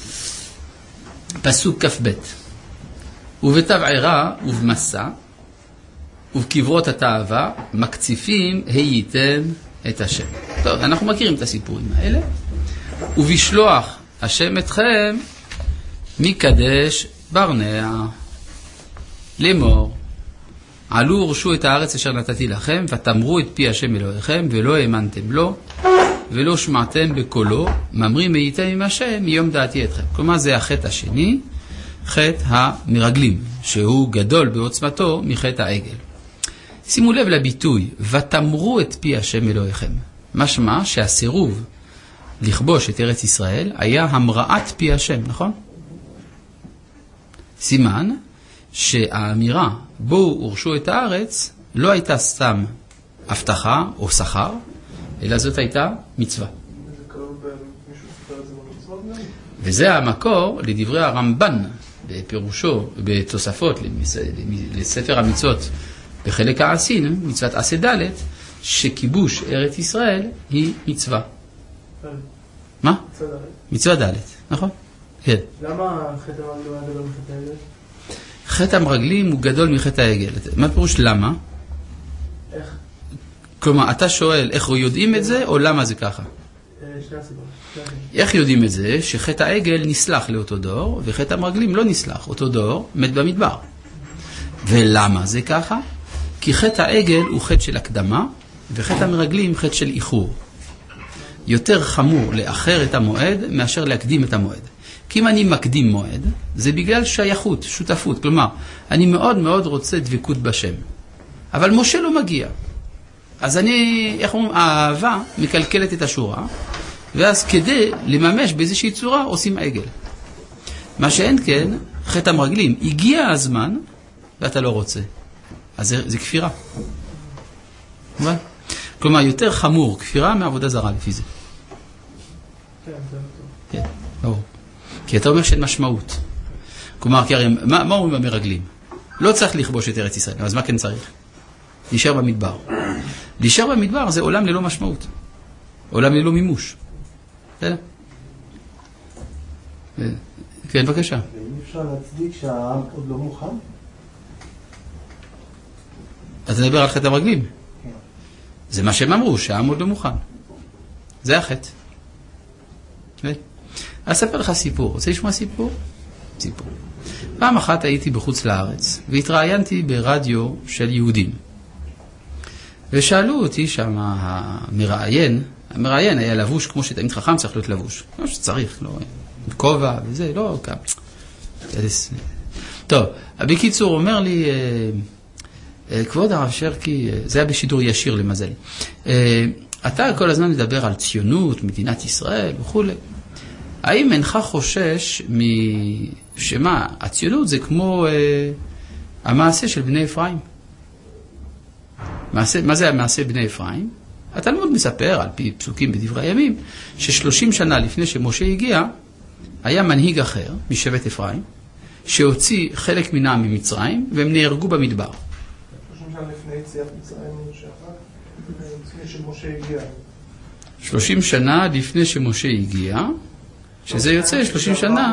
פסוק כ"ב. ובתבערה ובמסע ובקברות התאווה מקציפים הייתם את השם. טוב, אנחנו מכירים את הסיפורים האלה. ובשלוח השם אתכם מקדש ברנע לאמור עלו ורשו את הארץ אשר נתתי לכם ותמרו את פי השם אלוהיכם ולא האמנתם לו ולא שמעתם בקולו ממרים הייתם עם השם מיום דעתי אתכם. כלומר זה החטא השני, חטא המרגלים, שהוא גדול בעוצמתו מחטא העגל. שימו לב לביטוי ותמרו את פי השם אלוהיכם. משמע שהסירוב לכבוש את ארץ ישראל היה המראת פי השם, נכון? סימן שהאמירה בואו ורשו את הארץ לא הייתה סתם הבטחה או שכר, אלא זאת הייתה מצווה. וזה המקור לדברי הרמב"ן בפירושו בתוספות לספר המצוות בחלק העשין, מצוות עשה ד', שכיבוש ארץ ישראל היא מצווה. מה? מצווה ד', נכון? כן. למה חטא המרגלים היה גדול מחטא העגל? חטא המרגלים הוא גדול מחטא העגל. מה פירוש למה? איך? כלומר, אתה שואל איך יודעים את זה, או למה זה ככה? שני הסיבות. איך יודעים את זה? שחטא העגל נסלח לאותו דור, וחטא המרגלים לא נסלח. אותו דור מת במדבר. ולמה זה ככה? כי חטא העגל הוא חטא של הקדמה, וחטא המרגלים חטא של איחור. יותר חמור לאחר את המועד מאשר להקדים את המועד. כי אם אני מקדים מועד, זה בגלל שייכות, שותפות. כלומר, אני מאוד מאוד רוצה דבקות בשם. אבל משה לא מגיע. אז אני, איך אומרים, האהבה מקלקלת את השורה, ואז כדי לממש באיזושהי צורה עושים עגל. מה שאין כן, חטא המרגלים, הגיע הזמן ואתה לא רוצה. אז זה, זה כפירה. כלומר, יותר חמור כפירה מעבודה זרה לפי זה. כן, זה כן, ברור. כי אתה אומר שאין משמעות. כלומר, כי הרי, מה, מה אומרים במרגלים? לא צריך לכבוש את ארץ ישראל, אז מה כן צריך? להישאר במדבר. להישאר במדבר זה עולם ללא משמעות. עולם ללא מימוש. בסדר? כן, בבקשה. אי אפשר להצדיק שהעם עוד לא מוכן? אתה מדבר על חטא המרגלים? כן. זה מה שהם אמרו, שהעם עוד לא מוכן. זה החטא. אני אספר לך סיפור. רוצה לשמוע סיפור? סיפור. פעם אחת הייתי בחוץ לארץ, והתראיינתי ברדיו של יהודים. ושאלו אותי שם המראיין, המראיין היה לבוש כמו שתמיד חכם צריך להיות לבוש. כמו שצריך, לא, כובע וזה, לא, כמה. טוב, בקיצור אומר לי, כבוד הרב שרקי, זה היה בשידור ישיר למזל. אתה כל הזמן מדבר על ציונות, מדינת ישראל וכו'. האם אינך חושש שמה, הציונות זה כמו המעשה של בני אפרים? מעשה, מה זה המעשה בני אפרים? התלמוד מספר, על פי פסוקים בדברי הימים, ששלושים שנה לפני שמשה הגיע, היה מנהיג אחר, משבט אפרים, שהוציא חלק מנעם ממצרים, והם נהרגו במדבר. שלושים שנה לפני יציאת מצרים, לפני שמשה הגיע. שלושים שנה לפני שמשה הגיע, שזה יוצא שלושים שנה,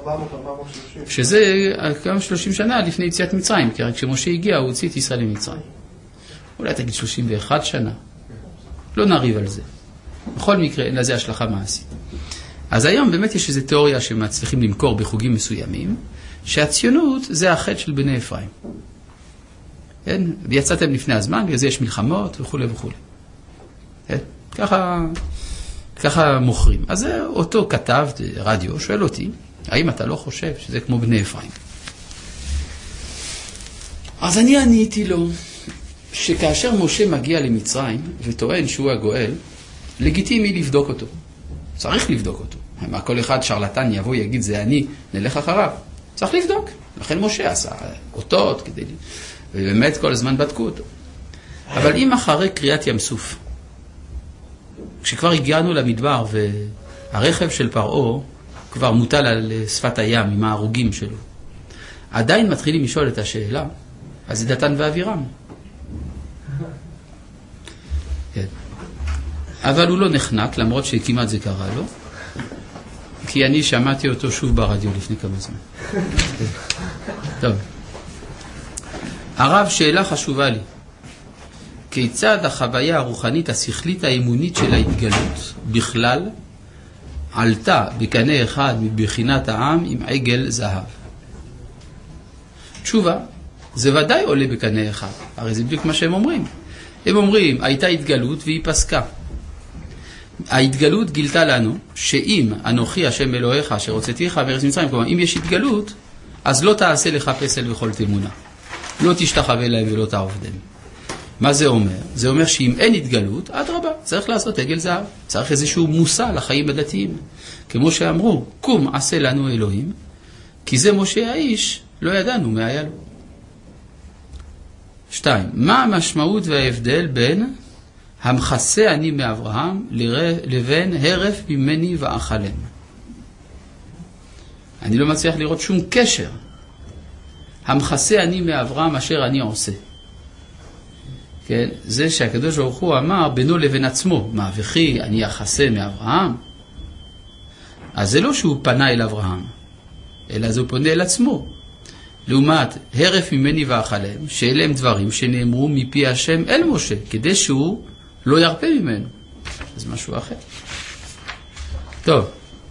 שזה גם שלושים שנה לפני יציאת מצרים, כי רק כשמשה הגיע הוא הוציא את ישראל ממצרים. אולי תגיד שלושים ואחת שנה. לא נריב על זה. בכל מקרה, אין לזה השלכה מעשית. אז היום באמת יש איזו תיאוריה שמצליחים למכור בחוגים מסוימים, שהציונות זה החטא של בני אפרים. כן? ויצאתם לפני הזמן, וזה יש מלחמות וכו' וכו'. כן? ככה, ככה מוכרים. אז אותו כתב רדיו, שואל אותי, האם אתה לא חושב שזה כמו בני אפרים? אז אני עניתי לו, שכאשר משה מגיע למצרים וטוען שהוא הגואל, לגיטימי לבדוק אותו. צריך לבדוק אותו. מה כל אחד שרלטן יבוא יגיד זה אני, נלך אחריו. צריך לבדוק. לכן משה עשה אותות, כדי... ובאמת כל הזמן בדקו אותו. אבל אם אחרי קריאת ים סוף, כשכבר הגענו למדבר והרכב של פרעה כבר מוטל על שפת הים עם ההרוגים שלו, עדיין מתחילים לשאול את השאלה, אז זה דתן ואבירם. כן. אבל הוא לא נחנק, למרות שכמעט זה קרה לו, כי אני שמעתי אותו שוב ברדיו לפני כמה זמן. טוב. הרב, שאלה חשובה לי. כיצד החוויה הרוחנית השכלית האמונית של ההתגלות בכלל עלתה בקנה אחד מבחינת העם עם עגל זהב? תשובה, זה ודאי עולה בקנה אחד. הרי זה בדיוק מה שהם אומרים. הם אומרים, הייתה התגלות והיא פסקה. ההתגלות גילתה לנו שאם אנוכי השם אלוהיך אשר הוצאתיך מארץ מצרים, כלומר אם יש התגלות, אז לא תעשה לך פסל וכל תמונה. לא תשתחווה להם ולא תעבדם. מה זה אומר? זה אומר שאם אין התגלות, אדרבה, צריך לעשות עגל זהב. צריך איזשהו מושא לחיים הדתיים. כמו שאמרו, קום עשה לנו אלוהים, כי זה משה האיש, לא ידענו מה היה לו. שתיים, מה המשמעות וההבדל בין המחסה אני מאברהם לבין הרף ממני ואכלם? אני לא מצליח לראות שום קשר. המחסה אני מאברהם אשר אני עושה. כן? זה שהקדוש ברוך הוא אמר בינו לבין עצמו, מה וכי אני אחסה מאברהם? אז זה לא שהוא פנה אל אברהם, אלא זה הוא פונה אל עצמו. לעומת הרף ממני ואכלם, שאלה הם דברים שנאמרו מפי השם אל משה, כדי שהוא לא ירפה ממנו. אז משהו אחר. טוב.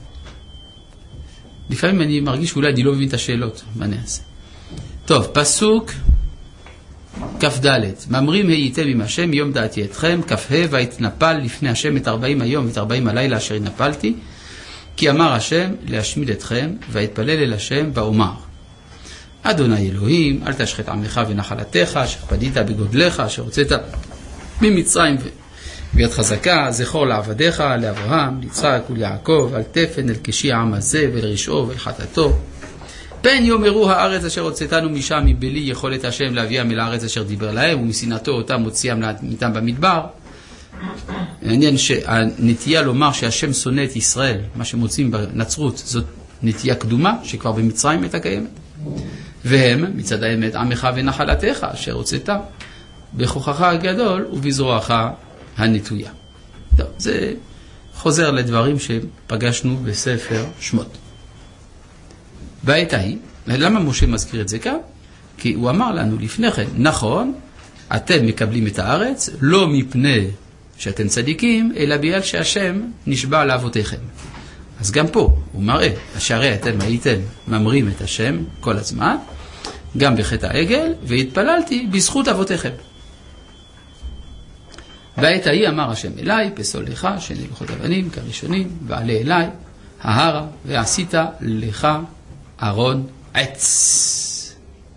לפעמים אני מרגיש שאולי אני לא מבין את השאלות. מה נעשה? טוב, פסוק כ"ד. ממרים הייתם עם השם יום דעתי אתכם, כ"ה והתנפל לפני השם את ארבעים היום ואת ארבעים הלילה אשר התנפלתי, כי אמר השם להשמיד אתכם, והתפלל אל השם ואומר, אדוני אלוהים, אל תשחט עמך ונחלתך, אשר פדית בגודלך, אשר הוצאת ממצרים ביד חזקה, זכור לעבדיך, לאברהם, ליצחק וליעקב, אל תפן אל קשי העם הזה ולרשעו ולחטאתו. פן יאמרו הארץ אשר הוצאתנו משם מבלי יכולת השם להביאם אל הארץ אשר דיבר להם, ומשנאתו אותם הוציאם מאיתם במדבר. מעניין שהנטייה לומר שהשם שונא את ישראל, מה שמוצאים בנצרות, זאת נטייה קדומה שכבר במצרים הייתה קיימת. והם מצד האמת עמך ונחלתך אשר הוצאת בכוחך הגדול ובזרועך הנטויה. טוב, זה חוזר לדברים שפגשנו בספר שמות. בעת ההיא, למה משה מזכיר את זה כאן? כי הוא אמר לנו לפני כן, נכון, אתם מקבלים את הארץ, לא מפני שאתם צדיקים, אלא בגלל שהשם נשבע לאבותיכם. אז גם פה הוא מראה, שהרי אתם הייתם ממרים את השם כל הזמן, גם בחטא העגל, והתפללתי בזכות אבותיכם. בעת ההיא אמר השם אליי, פסול לך, שני לוחות אבנים כראשונים, ועלה אליי, ההרה, ועשית לך ארון עץ.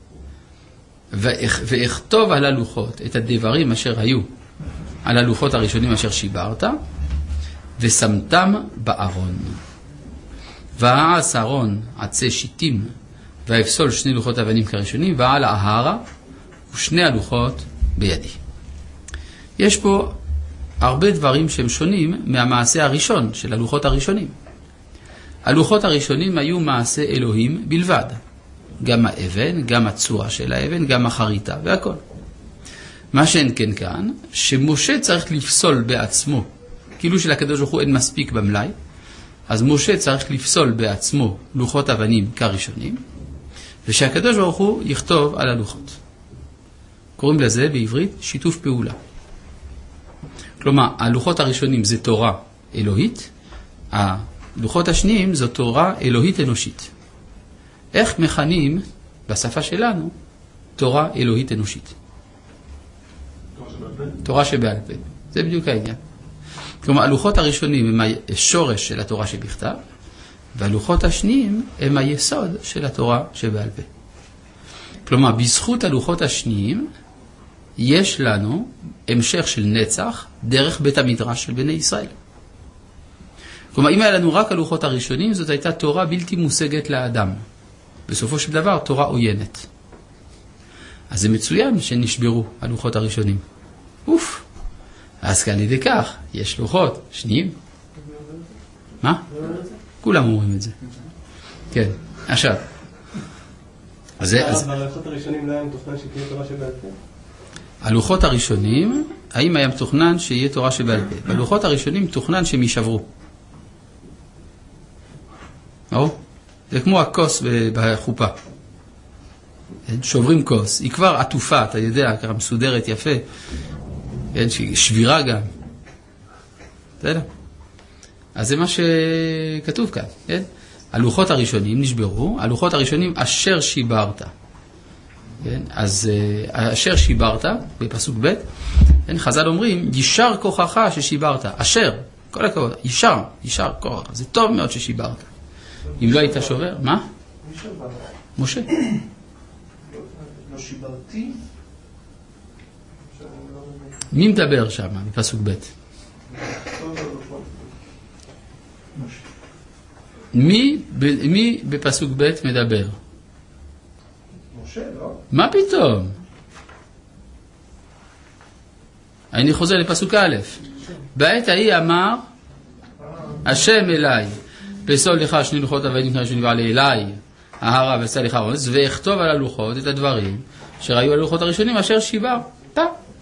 ואכתוב על הלוחות את הדברים אשר היו על הלוחות הראשונים אשר שיברת, ושמתם בארון. והעש ארון עצי שיטים, והפסול שני לוחות אבנים כראשונים, ועל ההרה ושני הלוחות בידי. יש פה הרבה דברים שהם שונים מהמעשה הראשון של הלוחות הראשונים. הלוחות הראשונים היו מעשה אלוהים בלבד. גם האבן, גם הצורה של האבן, גם החריטה והכל. מה שאין כן כאן, שמשה צריך לפסול בעצמו, כאילו שלקדוש ברוך הוא אין מספיק במלאי, אז משה צריך לפסול בעצמו לוחות אבנים כראשונים, ושהקדוש ברוך הוא יכתוב על הלוחות. קוראים לזה בעברית שיתוף פעולה. כלומר, הלוחות הראשונים זה תורה אלוהית, הלוחות השניים זו תורה אלוהית אנושית. איך מכנים בשפה שלנו תורה אלוהית אנושית? תורה שבעל פה. זה בדיוק העניין. כלומר, הלוחות הראשונים הם השורש של התורה שבכתב, והלוחות השניים הם היסוד של התורה שבעל פה. כלומר, בזכות הלוחות השניים יש לנו המשך של נצח דרך בית המדרש של בני ישראל. כלומר, אם היה לנו רק הלוחות הראשונים, זאת הייתה תורה בלתי מושגת לאדם. בסופו של דבר תורה עוינת. אז זה מצוין שנשברו הלוחות הראשונים. אוף. אז כאן לידי כך, יש לוחות שניים. מה? כולם אומרים את זה. כן, עכשיו. אז זה... בלוחות הראשונים לא היה מתוכנן שתהיה תורה שבעל פה? הלוחות הראשונים, האם היה מתוכנן שיהיה תורה שבעל פה? בלוחות הראשונים מתוכנן שהם יישברו. או? זה כמו הכוס בחופה. שוברים כוס, היא כבר עטופה, אתה יודע, ככה מסודרת יפה. שבירה גם. בסדר? אז זה מה שכתוב כאן, כן? הלוחות הראשונים נשברו, הלוחות הראשונים אשר שיברת. כן? אז אשר שיברת, בפסוק ב', כן? חז"ל אומרים, יישר כוחך ששיברת. אשר, כל הכבוד, יישר, יישר כוח. זה טוב מאוד ששיברת. אם לא היית שובר, מה? מי שבר? משה. לא שיברתי? מי מדבר שם, בפסוק ב'? מי, מי בפסוק ב' מדבר? משה, לא? מה פתאום? אני חוזר לפסוק א'. בעת ההיא אמר השם אליי, פסול לך שני לוחות אבנים כנראה שנבע לאליי, ההרה ועשה לך עונש, ואכתוב על הלוחות את הדברים שראיו הלוחות הראשונים אשר שיבר. תה.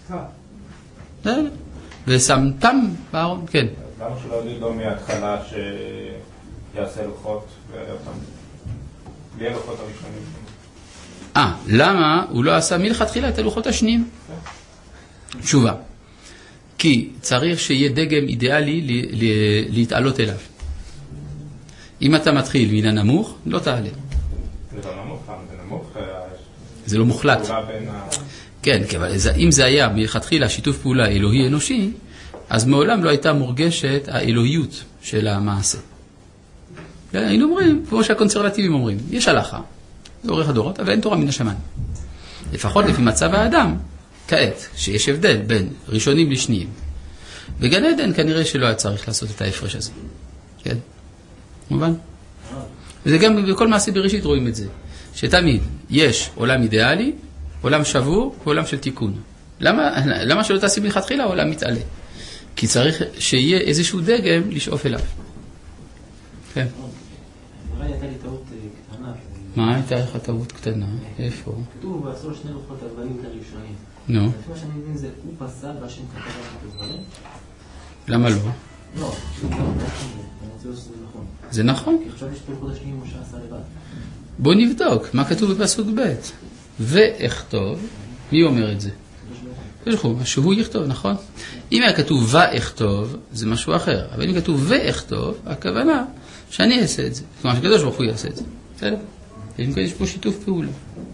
ושמתם בארון, כן. למה שלא יגיד לו מההתחלה שיעשה לוחות ויעלה אותם? בלי הלוחות הראשונים. אה, למה הוא לא עשה מלכתחילה את הלוחות השניים? תשובה. כי צריך שיהיה דגם אידיאלי להתעלות אליו. אם אתה מתחיל מן הנמוך, לא תעלה. זה לא נמוך, זה נמוך. זה לא מוחלט. כן, אבל אם זה היה מלכתחילה שיתוף פעולה אלוהי אנושי, אז מעולם לא הייתה מורגשת האלוהיות של המעשה. היינו אומרים, כמו שהקונסרבטיבים אומרים, יש הלכה, לאורך הדורות, אבל אין תורה מן השמיים. לפחות לפי מצב האדם, כעת, שיש הבדל בין ראשונים לשניים. בגן עדן כנראה שלא היה צריך לעשות את ההפרש הזה. כן? מובן? וזה גם בכל מעשה בראשית רואים את זה. שתמיד יש עולם אידיאלי, עולם שבור ועולם של תיקון. למה, למה שלא תעשי מלכתחילה עולם מתעלה? כי צריך שיהיה איזשהו דגם לשאוף אליו. כן. אולי הייתה לי טעות קטנה. מה הייתה לך טעות קטנה? איפה? כתוב ועשו שני לוחות אבנים הראשונים. נו. לפי מה שאני מבין זה הוא פסל והשם כתב את הדברים? למה לא? לא, שוב, אני רוצה שזה נכון. זה נכון. כי עכשיו יש בלוחות השניים משה עשה לבד. בוא נבדוק מה כתוב בפסוק ב'. ואכתוב, מי אומר את זה? שהוא יכתוב, נכון? אם היה כתוב ואכתוב, זה משהו אחר. אבל אם כתוב ואכתוב, הכוונה שאני אעשה את זה. כלומר שקדוש ברוך הוא יעשה את זה. בסדר? יש פה שיתוף פעולה.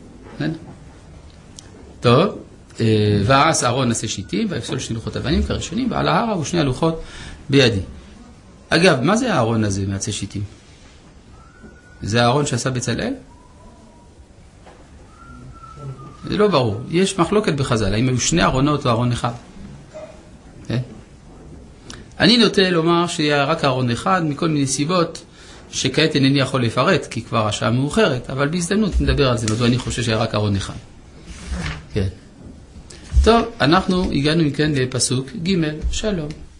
טוב, ועש אהרון נעשה שיטים, ויפסול שני לוחות אבנים כראשונים, ועל ההר ושני הלוחות בידי. אגב, מה זה הארון הזה מעשה שיטים? זה הארון שעשה בצלאל? זה לא ברור. יש מחלוקת בחז"ל, האם היו שני ארונות או ארון אחד. אני נוטה לומר שיהיה רק ארון אחד, מכל מיני סיבות שכעת אינני יכול לפרט, כי כבר השעה מאוחרת, אבל בהזדמנות נדבר על זה, מדוע אני חושב שהיה רק ארון אחד. כן. טוב, אנחנו הגענו מכאן לפסוק ג' שלום.